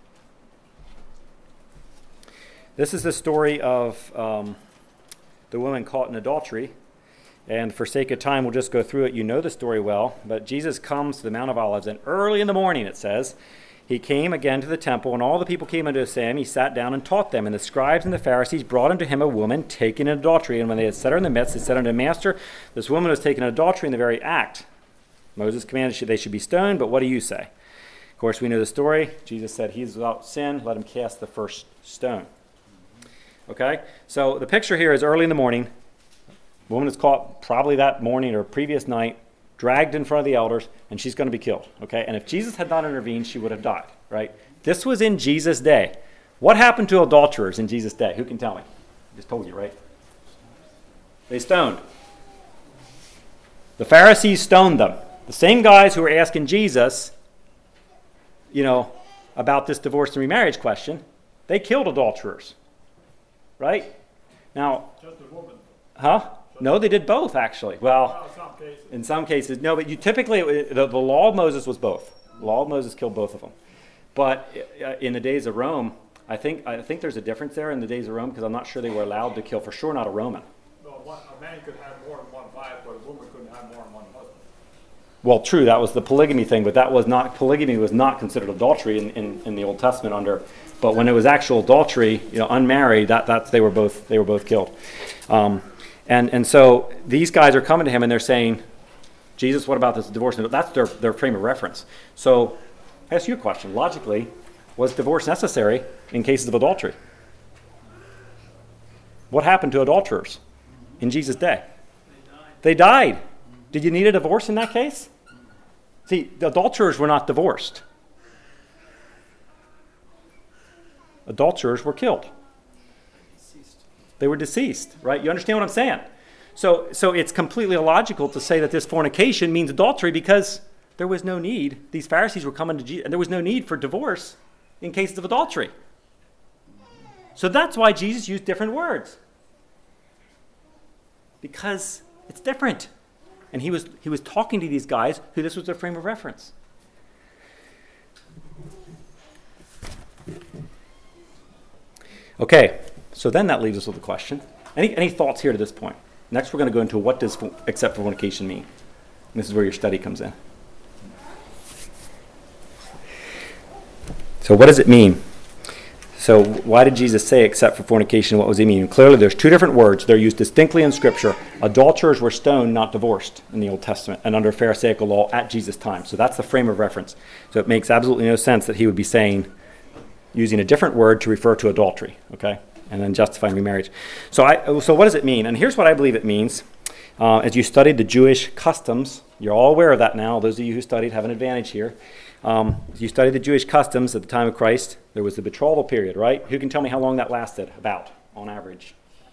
This is the story of the woman caught in adultery. And for sake of time, we'll just go through it. You know the story well. But Jesus comes to the Mount of Olives, and early in the morning, it says, he came again to the temple, and all the people came unto him. He sat down and taught them. And the scribes and the Pharisees brought unto him a woman taken in adultery. And when they had set her in the midst, they said unto him, Master, this woman was taken in adultery in the very act. Moses commanded they should be stoned, but what do you say? Of course, we know the story. Jesus said, he's without sin. Let him cast the first stone. Okay? So the picture here is early in the morning. The woman is caught probably that morning or previous night, dragged in front of the elders, and she's going to be killed. Okay? And if Jesus had not intervened, she would have died. Right? This was in Jesus' day. What happened to adulterers in Jesus' day? Who can tell me? I just told you, right? They stoned. The Pharisees stoned them. The same guys who were asking Jesus, about this divorce and remarriage question, They killed adulterers, right? Now, Just a woman. huh? No, they did both, actually. Well, Well, some cases. in some cases, no, but you typically, the law of Moses was both. The law of Moses killed both of them. But in the days of Rome, I think there's a difference there in the days of Rome, because I'm not sure they were allowed to kill, for sure not a Roman. No, a man could have more than one wife, but a woman couldn't have more than one husband. Well, true, that was the polygamy thing, but polygamy was not considered adultery in the Old Testament but when it was actual adultery, unmarried, they were both killed. And so these guys are coming to him and they're saying, Jesus, what about this divorce? That's their frame of reference. So I ask you a question. Logically, was divorce necessary in cases of adultery? What happened to adulterers in Jesus' day? They died. Did you need a divorce in that case? See, the adulterers were not divorced. Adulterers were killed. They were deceased, right? You understand what I'm saying? So it's completely illogical to say that this fornication means adultery, because there was no need. These Pharisees were coming to Jesus, and there was no need for divorce in cases of adultery. So that's why Jesus used different words. Because it's different. And he was talking to these guys who this was their frame of reference. Okay, so then that leaves us with a question. Any thoughts here to this point? Next we're going to go into what does except for fornication mean. And this is where your study comes in. So what does it mean? So why did Jesus say except for fornication? What was he mean? Clearly there's two different words. They're used distinctly in Scripture. Adulterers were stoned, not divorced in the Old Testament and under Pharisaical law at Jesus' time. So that's the frame of reference. So it makes absolutely no sense that he would be using a different word to refer to adultery, okay? And then justifying remarriage. So what does it mean? And here's what I believe it means. As you studied the Jewish customs, you're all aware of that now. Those of you who studied have an advantage here. As you studied the Jewish customs at the time of Christ, there was the betrothal period, right? Who can tell me how long that lasted, about, on average?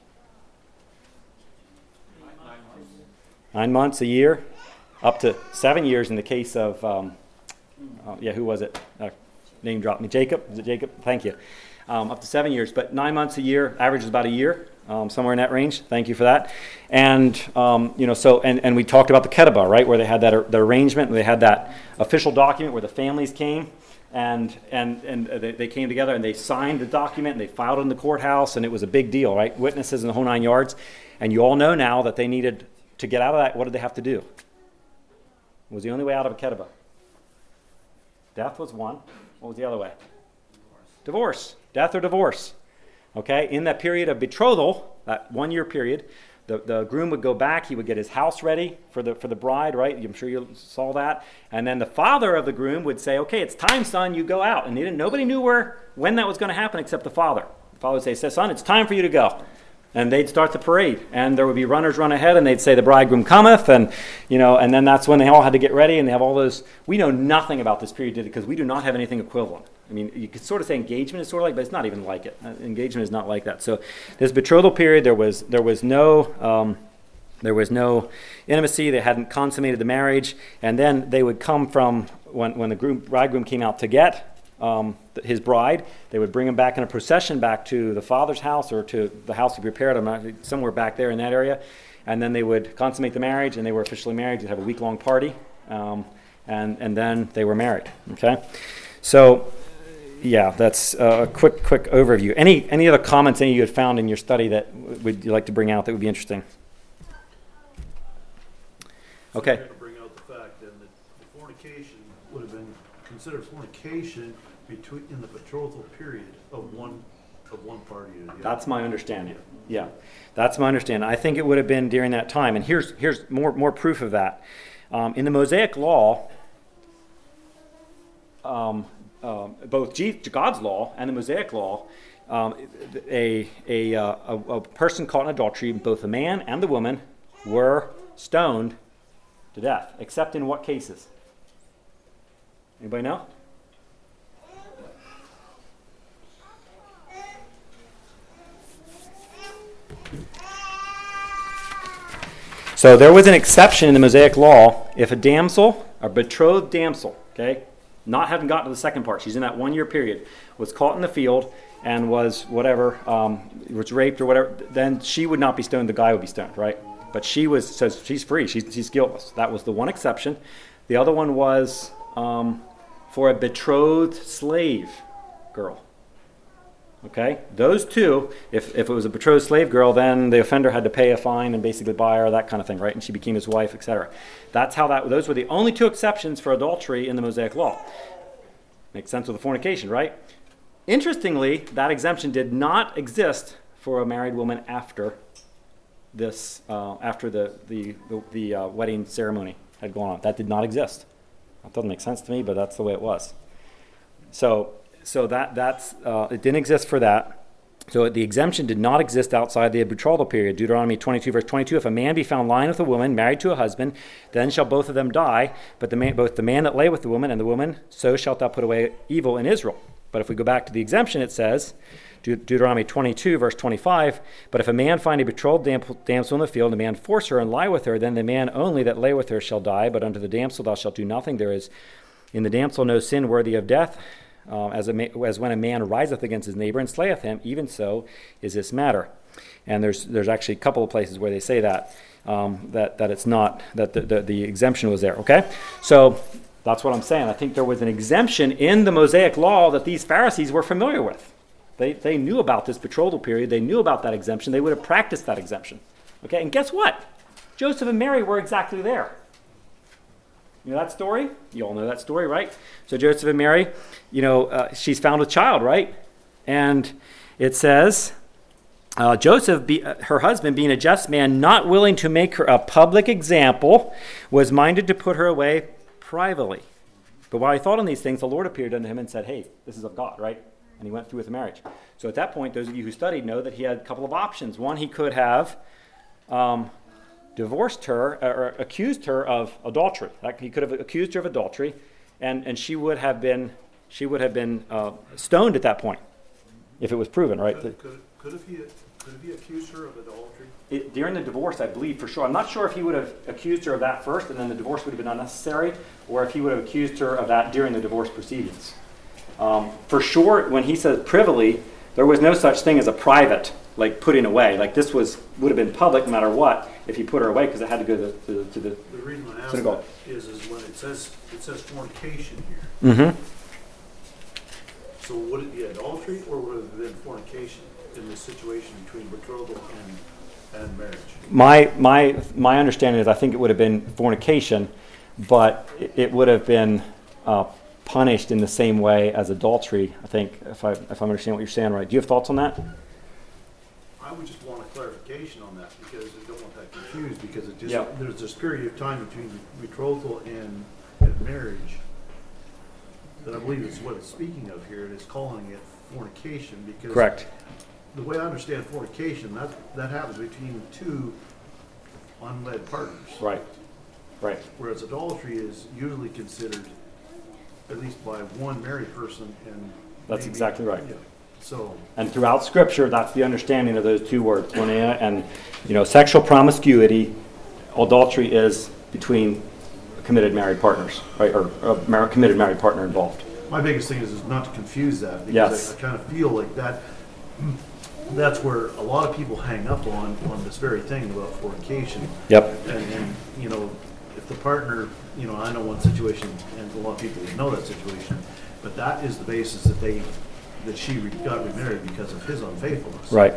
9 months, a year, up to 7 years in the case of, who was it? Name dropped me. Jacob? Is it Jacob? Thank you. Up to 7 years, but 9 months a year, average is about a year, somewhere in that range. Thank you for that. And and we talked about the Ketubah, right, where they had that the arrangement, and they had that official document where the families came, and they came together and they signed the document and they filed it in the courthouse, and it was a big deal, right? Witnesses and the whole 9 yards. And you all know now that they needed to get out of that. What did they have to do? It was the only way out of a Ketubah. Death was one. What was the other way? Divorce. Death or divorce. Okay? In that period of betrothal, that 1 year period, the groom would go back. He would get his house ready for the bride, right? I'm sure you saw that. And then the father of the groom would say, okay, it's time, son, you go out. And nobody knew when that was going to happen except the father. The father would say, son, it's time for you to go. And they'd start the parade, and there would be runners run ahead, and they'd say, the bridegroom cometh, and then that's when they all had to get ready, and they have all those. We know nothing about this period, because we do not have anything equivalent. I mean, you could sort of say engagement is sort of like, but it's not even like it. Engagement is not like that. So this betrothal period, there was no intimacy. They hadn't consummated the marriage, and then they would come from when the bridegroom came out to get his bride, they would bring him back in a procession back to the father's house or to the house he prepared him, somewhere back there in that area, and then they would consummate the marriage, and they were officially married. They'd have a week-long party, and then they were married. Okay, so yeah, that's a quick overview. Any other comments any of you had found in your study that would you like to bring out that would be interesting? Okay. I'm going to bring out the fact that the fornication would have been considered fornication in the betrothal period of one party to the other. That's my understanding. Yeah, that's my understanding. I think it would have been during that time, and here's more proof of that. In the Mosaic Law, both God's law and the Mosaic Law, a person caught in adultery, both the man and the woman, were stoned to death. Except in what cases? Anybody know? So there was an exception in the Mosaic Law if a damsel, a betrothed damsel, okay, not having gotten to the second part, she's in that 1 year period, was caught in the field and was whatever, was raped or whatever, then she would not be stoned. The guy would be stoned, right? But says she's free. She's guiltless. That was the one exception. The other one was for a betrothed slave girl. Okay, those two. If it was a betrothed slave girl, then the offender had to pay a fine and basically buy her, that kind of thing, right? And she became his wife, etc. That's how that. Those were the only two exceptions for adultery in the Mosaic Law. Makes sense with the fornication, right? Interestingly, that exemption did not exist for a married woman after this, after the wedding ceremony had gone on. That did not exist. That doesn't make sense to me, but that's the way it was. So that's it didn't exist for that. So the exemption did not exist outside the betrothal period. Deuteronomy 22, verse 22, if a man be found lying with a woman married to a husband, then shall both of them die, but both the man that lay with the woman and the woman, so shalt thou put away evil in Israel. But if we go back to the exemption, it says, Deuteronomy 22, verse 25, but if a man find a betrothed damsel in the field, and a man force her and lie with her, then the man only that lay with her shall die, but unto the damsel thou shalt do nothing. There is in the damsel no sin worthy of death, as when a man riseth against his neighbor and slayeth him, even so is this matter. And there's actually a couple of places where they say that it's not, that the exemption was there, okay? So that's what I'm saying. I think there was an exemption in the Mosaic Law that these Pharisees were familiar with. They knew about this betrothal period. They knew about that exemption. They would have practiced that exemption, okay? And guess what? Joseph and Mary were exactly there. You know that story? You all know that story, right? So Joseph and Mary, she's found a child, right? And it says, Joseph, her husband, being a just man, not willing to make her a public example, was minded to put her away privately. But while he thought on these things, the Lord appeared unto him and said, hey, this is of God, right? And he went through with the marriage. So at that point, those of you who studied know that he had a couple of options. One, he could have divorced her or accused her of adultery. He could have accused her of adultery, and she would have been stoned at that point if it was proven, right? Could he accused her of adultery? During the divorce, I believe for sure. I'm not sure if he would have accused her of that first, and then the divorce would have been unnecessary, or if he would have accused her of that during the divorce proceedings. For sure, when he says privily, there was no such thing as a private, like putting away. Like this would have been public no matter what if he put her away, because it had to go to the reason I ask synagogue. that is when it says fornication here. Mm-hmm. So would it be adultery or would it have been fornication in this situation between betrothal and marriage? My understanding is I think it would have been fornication, but it would have been punished in the same way as adultery. I think if I'm understanding what you're saying right. Do you have thoughts on that? I would just want a clarification on that because I don't want that confused because there's this period of time between betrothal and marriage that I believe is what it's speaking of here. It is calling it fornication because correct. The way I understand fornication, that happens between two unwed partners. Right. Whereas adultery is usually considered at least by one married person and that's exactly right. Yeah. So, and throughout Scripture, that's the understanding of those two words, porneia, and sexual promiscuity. Adultery is between committed married partners, right, or a committed married partner involved. My biggest thing is not to confuse that because yes. I kind of feel like that's where a lot of people hang up on this very thing about fornication. Yep. And if the partner, I know one situation, and a lot of people would know that situation, but that is the basis that she got remarried because of his unfaithfulness. Right.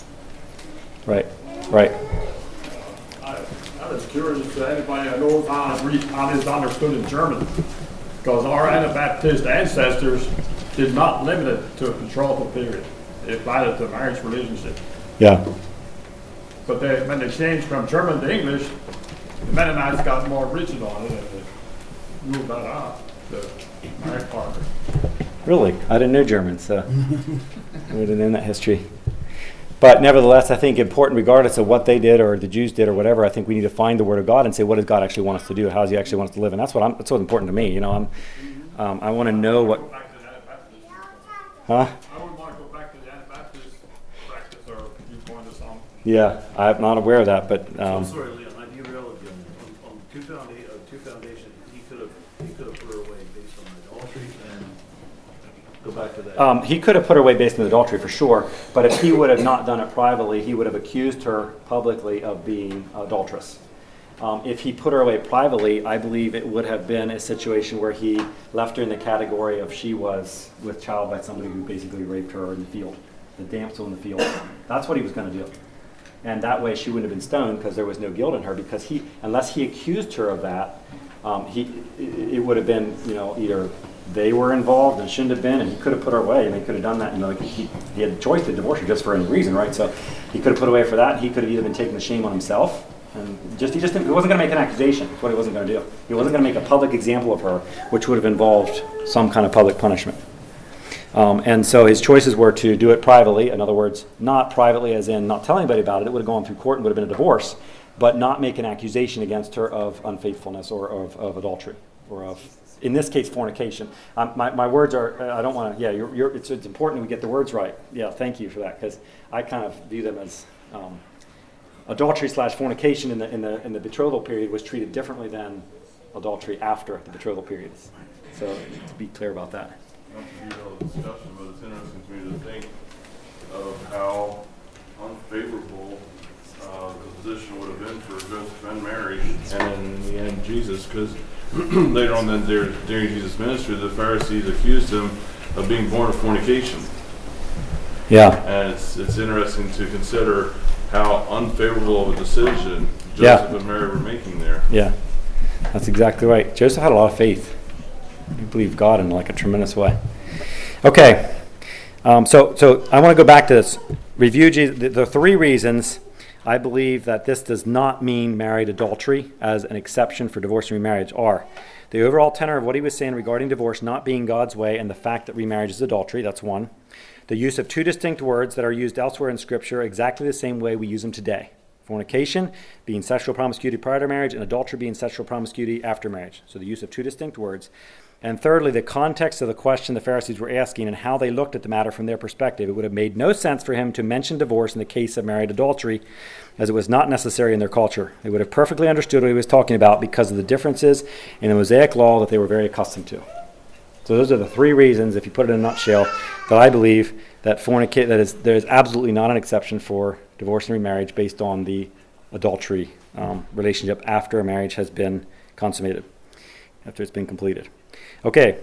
I was curious if anybody knows how this is understood in German, because our Anabaptist ancestors did not limit it to a betrothal period. They applied it to marriage relationship. Yeah. But when they changed from German to English, the Mennonites got more rigid on it and they ruled that out, the married partner. Really? I didn't know German, so I would have known that history. But nevertheless, I think important, regardless of what they did or the Jews did or whatever, I think we need to find the Word of God and say, what does God actually want us to do? How does He actually want us to live? And that's what's important to me. I want to know what. Huh? I would want to go back to the Anabaptist practice or viewpoint or something. Yeah, I'm not aware of that, but. I'm sorry, Leon. I derailed you on two foundations. He could have put her away based on adultery Go back to that. He could have put her away based on adultery for sure, but if he would have not done it privately, he would have accused her publicly of being adulterous. If he put her away privately, I believe it would have been a situation where he left her in the category of she was with child by somebody who basically raped her in the field, the damsel in the field. That's what he was going to do. And that way she wouldn't have been stoned because there was no guilt in her, because unless he accused her of that, it would have been, either they were involved and shouldn't have been, and he could have put her away, and he could have done that. He had a choice to divorce her just for any reason, right? So he could have put her away for that. He could have either been taking the shame on himself, and he wasn't going to make an accusation. That's what he wasn't going to do. He wasn't going to make a public example of her, which would have involved some kind of public punishment. And so his choices were to do it privately. In other words, not privately as in not telling anybody about it. It would have gone through court and would have been a divorce, but not make an accusation against her of unfaithfulness or of adultery or of, in this case, fornication. My words are, I don't want to, it's important we get the words right. Yeah, thank you for that, because I kind of view them as adultery/fornication in the betrothal period was treated differently than adultery after the betrothal period. So to be clear about that. Not to be all the discussion, but it's interesting to me to think of how unfavorable the position would have been for Joseph and Mary, and in the end Jesus, because later on during Jesus' ministry, the Pharisees accused him of being born of fornication. Yeah. And it's interesting to consider how unfavorable of a decision Joseph and Mary were making there. Yeah, that's exactly right. Joseph had a lot of faith. He believed God in a tremendous way. Okay, so I want to go back to this. Review the three reasons I believe that this does not mean married adultery as an exception for divorce and remarriage are the overall tenor of what he was saying regarding divorce not being God's way and the fact that remarriage is adultery. That's one. The use of two distinct words that are used elsewhere in Scripture exactly the same way we use them today. Fornication being sexual promiscuity prior to marriage, and adultery being sexual promiscuity after marriage. So the use of two distinct words. And thirdly, the context of the question the Pharisees were asking and how they looked at the matter from their perspective. It would have made no sense for him to mention divorce in the case of married adultery, as it was not necessary in their culture. They would have perfectly understood what he was talking about because of the differences in the Mosaic law that they were very accustomed to. So those are the three reasons, if you put it in a nutshell, that I believe that there is absolutely not an exception for divorce and remarriage based on the adultery relationship after a marriage has been consummated, after it's been completed. Okay.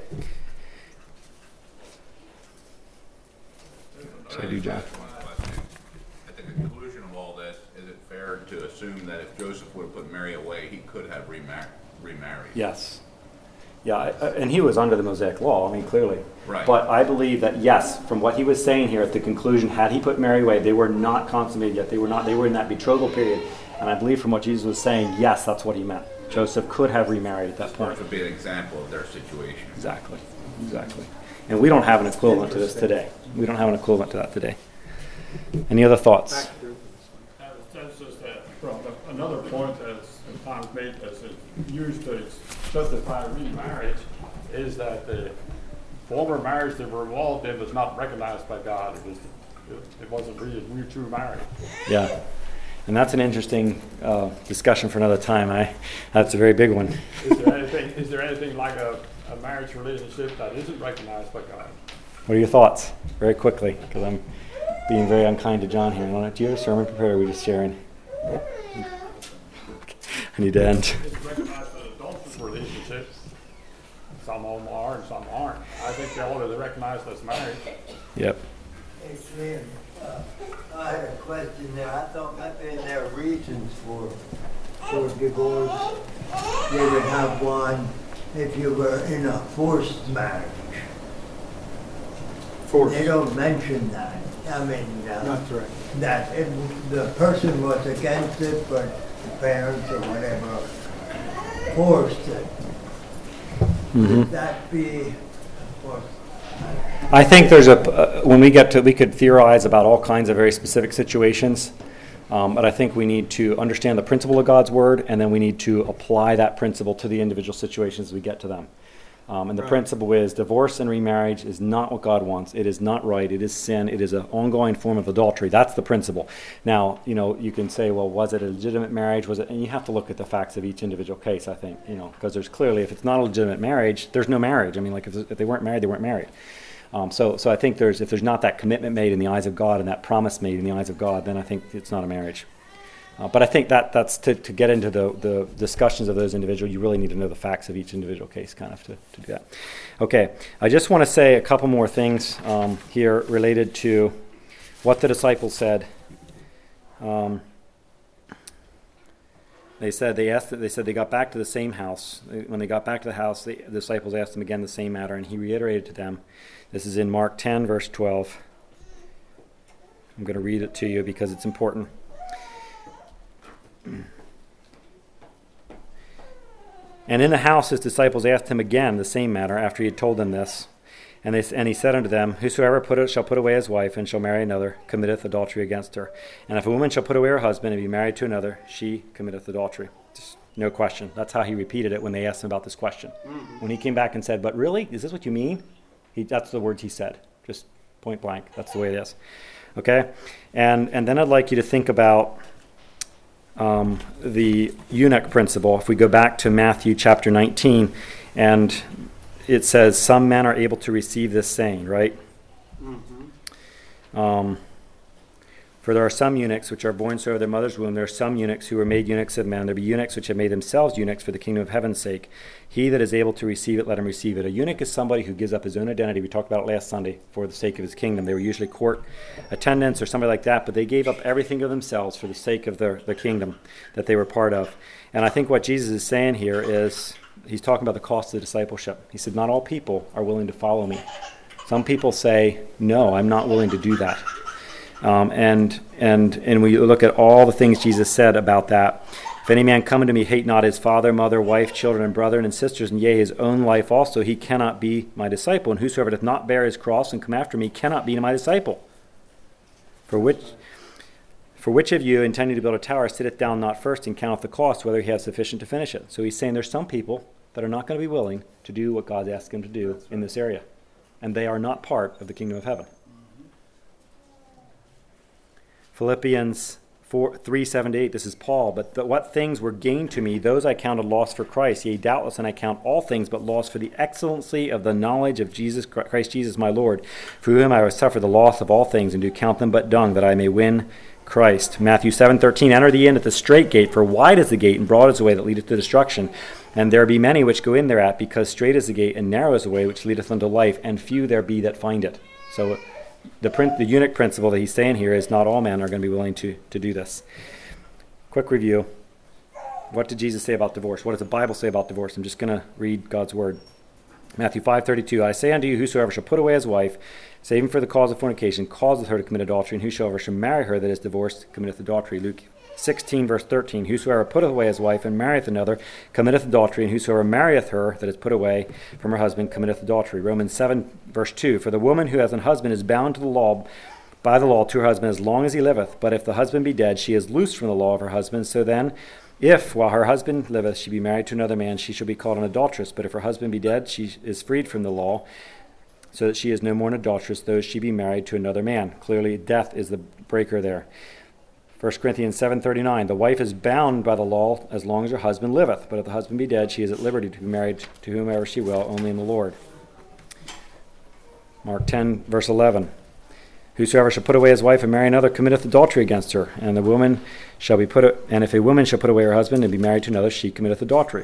So I do, John. At the conclusion of all this, is it fair to assume that if Joseph would have put Mary away, he could have remarried? Yes. Yeah, and he was under the Mosaic law, clearly. Right. But I believe that, yes, from what he was saying here at the conclusion, had he put Mary away, they were not consummated yet. They were in that betrothal period. And I believe from what Jesus was saying, yes, that's what he meant. Joseph could have remarried at that point. This would be an example of their situation. Exactly. And we don't have an equivalent to this today. We don't have an equivalent to that today. Any other thoughts? That's just from another point as Tom's made, as it's used to justify remarriage, is that the former marriage they were involved in was not recognized by God. It wasn't really true marriage. Yeah. And that's an interesting discussion for another time. That's a very big one. Is there anything like a marriage relationship that isn't recognized by God? What are your thoughts? Very quickly, because I'm being very unkind to John here. Do you have a sermon prepared, or are we just sharing? I need to end. It's recognized as an adulterous relationship. Some of them are and some aren't. I think they're already recognized as marriage. Yep. Hey, Slim, I had a question there. I thought maybe there are reasons for divorce. They would have one if you were in a forced marriage. They don't mention that. Not correct. That the person was against it, but the parents or whatever forced it. Would that be forced? I think there's we could theorize about all kinds of very specific situations, but I think we need to understand the principle of God's word, and then we need to apply that principle to the individual situations as we get to them. And the principle is divorce and remarriage is not what God wants. It is not right. It is sin. It is an ongoing form of adultery. That's the principle. Now, you can say, well, was it a legitimate marriage? Was it? And you have to look at the facts of each individual case, I think, because there's clearly, if it's not a legitimate marriage, there's no marriage. If they weren't married, they weren't married. So I think if there's not that commitment made in the eyes of God and that promise made in the eyes of God, then I think it's not a marriage. But I think that's to get into the discussions of those individuals, you really need to know the facts of each individual case kind of to do that. Okay, I just want to say a couple more things here related to what the disciples said. They said they got back to the same house. When they got back to the house, the disciples asked him again the same matter, and he reiterated to them. This is in Mark 10, verse 12. I'm going to read it to you because it's important. And in the house his disciples asked him again the same matter after he had told them this. And he said unto them, Whosoever shall put away his wife, and shall marry another, committeth adultery against her. And if a woman shall put away her husband, and be married to another, she committeth adultery. Just no question. That's how he repeated it when they asked him about this question. Mm-hmm. When he came back and said, but really? Is this what you mean? That's the words he said. Just point blank. That's the way it is. Okay? And then I'd like you to think about the eunuch principle. If we go back to Matthew chapter 19, and it says, some men are able to receive this saying, right? Mm-hmm. For there are some eunuchs which are born so of their mother's womb. There are some eunuchs who are made eunuchs of men. There be eunuchs which have made themselves eunuchs for the kingdom of heaven's sake. He that is able to receive it, let him receive it. A eunuch is somebody who gives up his own identity. We talked about it last Sunday, for the sake of his kingdom. They were usually court attendants or somebody like that, but they gave up everything of themselves for the sake of the kingdom that they were part of. And I think what Jesus is saying here is, he's talking about the cost of the discipleship. He said, not all people are willing to follow me. Some people say, no, I'm not willing to do that. And we look at all the things Jesus said about that. If any man come unto me, hate not his father, mother, wife, children, and brethren, and sisters, and yea, his own life also, he cannot be my disciple. And whosoever doth not bear his cross and come after me cannot be my disciple. For which of you, intending to build a tower, sitteth down not first and counteth the cost, whether he has sufficient to finish it? So he's saying there's some people that are not going to be willing to do what God asks them to do in this area. And they are not part of the kingdom of heaven. Philippians 3:7-8, this is Paul. But what things were gained to me, those I counted loss for Christ. Yea, doubtless, and I count all things but loss for the excellency of the knowledge of Christ Jesus my Lord, for whom I have suffered the loss of all things, and do count them but dung, that I may win Christ. Matthew 7:13, enter the inn at the strait gate, for wide is the gate, and broad is the way that leadeth to destruction. And there be many which go in thereat, because strait is the gate, and narrow is the way which leadeth unto life, and few there be that find it. So the eunuch principle that he's saying here is not all men are going to be willing to do this. Quick review. What did Jesus say about divorce? What does the Bible say about divorce? I'm just going to read God's word. Matthew 5:32, I say unto you, whosoever shall put away his wife, saving for the cause of fornication, causeth her to commit adultery, and whosoever shall marry her that is divorced committeth adultery. Luke 16, verse 13, whosoever putteth away his wife and marrieth another committeth adultery, and whosoever marrieth her that is put away from her husband committeth adultery. Romans 7, verse 2, for the woman who has an husband is bound to the law, by the law to her husband as long as he liveth, but if the husband be dead, she is loosed from the law of her husband. So then, if, while her husband liveth, she be married to another man, she shall be called an adulteress. But if her husband be dead, she is freed from the law, so that she is no more an adulteress, though she be married to another man. Clearly, death is the breaker there. 1 Corinthians 7:39, the wife is bound by the law as long as her husband liveth, but if the husband be dead, she is at liberty to be married to whomever she will, only in the Lord. Mark 10, verse 11, whosoever shall put away his wife and marry another committeth adultery against her, and if a woman shall put away her husband and be married to another, she committeth adultery.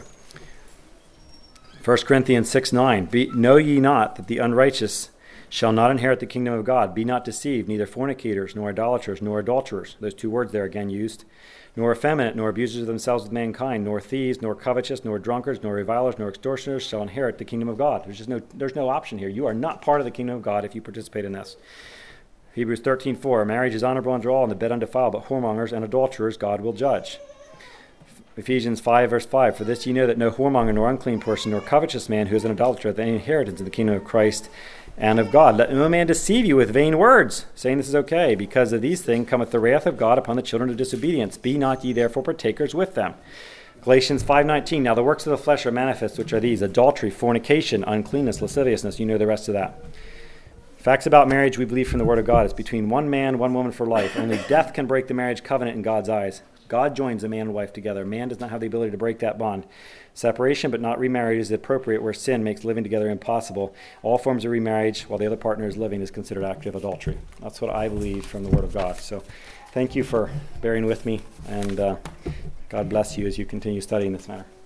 1 Corinthians 6:9, know ye not that the unrighteous shall not inherit the kingdom of God? Be not deceived, neither fornicators, nor idolaters, nor adulterers, those two words there again used, nor effeminate, nor abusers of themselves with mankind, nor thieves, nor covetous, nor drunkards, nor revilers, nor extortioners shall inherit the kingdom of God. There's no option here. You are not part of the kingdom of God if you participate in this. Hebrews 13:4, marriage is honorable unto all, and the bed undefiled, but whoremongers and adulterers God will judge. Ephesians 5, verse 5, for this ye know that no whoremonger, nor unclean person, nor covetous man who is an idolater hath any inheritance in the kingdom of Christ and of God. Let no man deceive you with vain words, saying this is okay. Because of these things cometh the wrath of God upon the children of disobedience. Be not ye therefore partakers with them. Galatians 5:19, now the works of the flesh are manifest, which are these: adultery, fornication, uncleanness, lasciviousness. You know the rest of that. Facts about marriage we believe from the Word of God. It's between one man, one woman for life. Only death can break the marriage covenant in God's eyes. God joins a man and wife together. Man does not have the ability to break that bond. Separation, but not remarriage, is appropriate where sin makes living together impossible. All forms of remarriage, while the other partner is living, is considered active adultery. That's what I believe from the Word of God. So thank you for bearing with me, and God bless you as you continue studying this matter.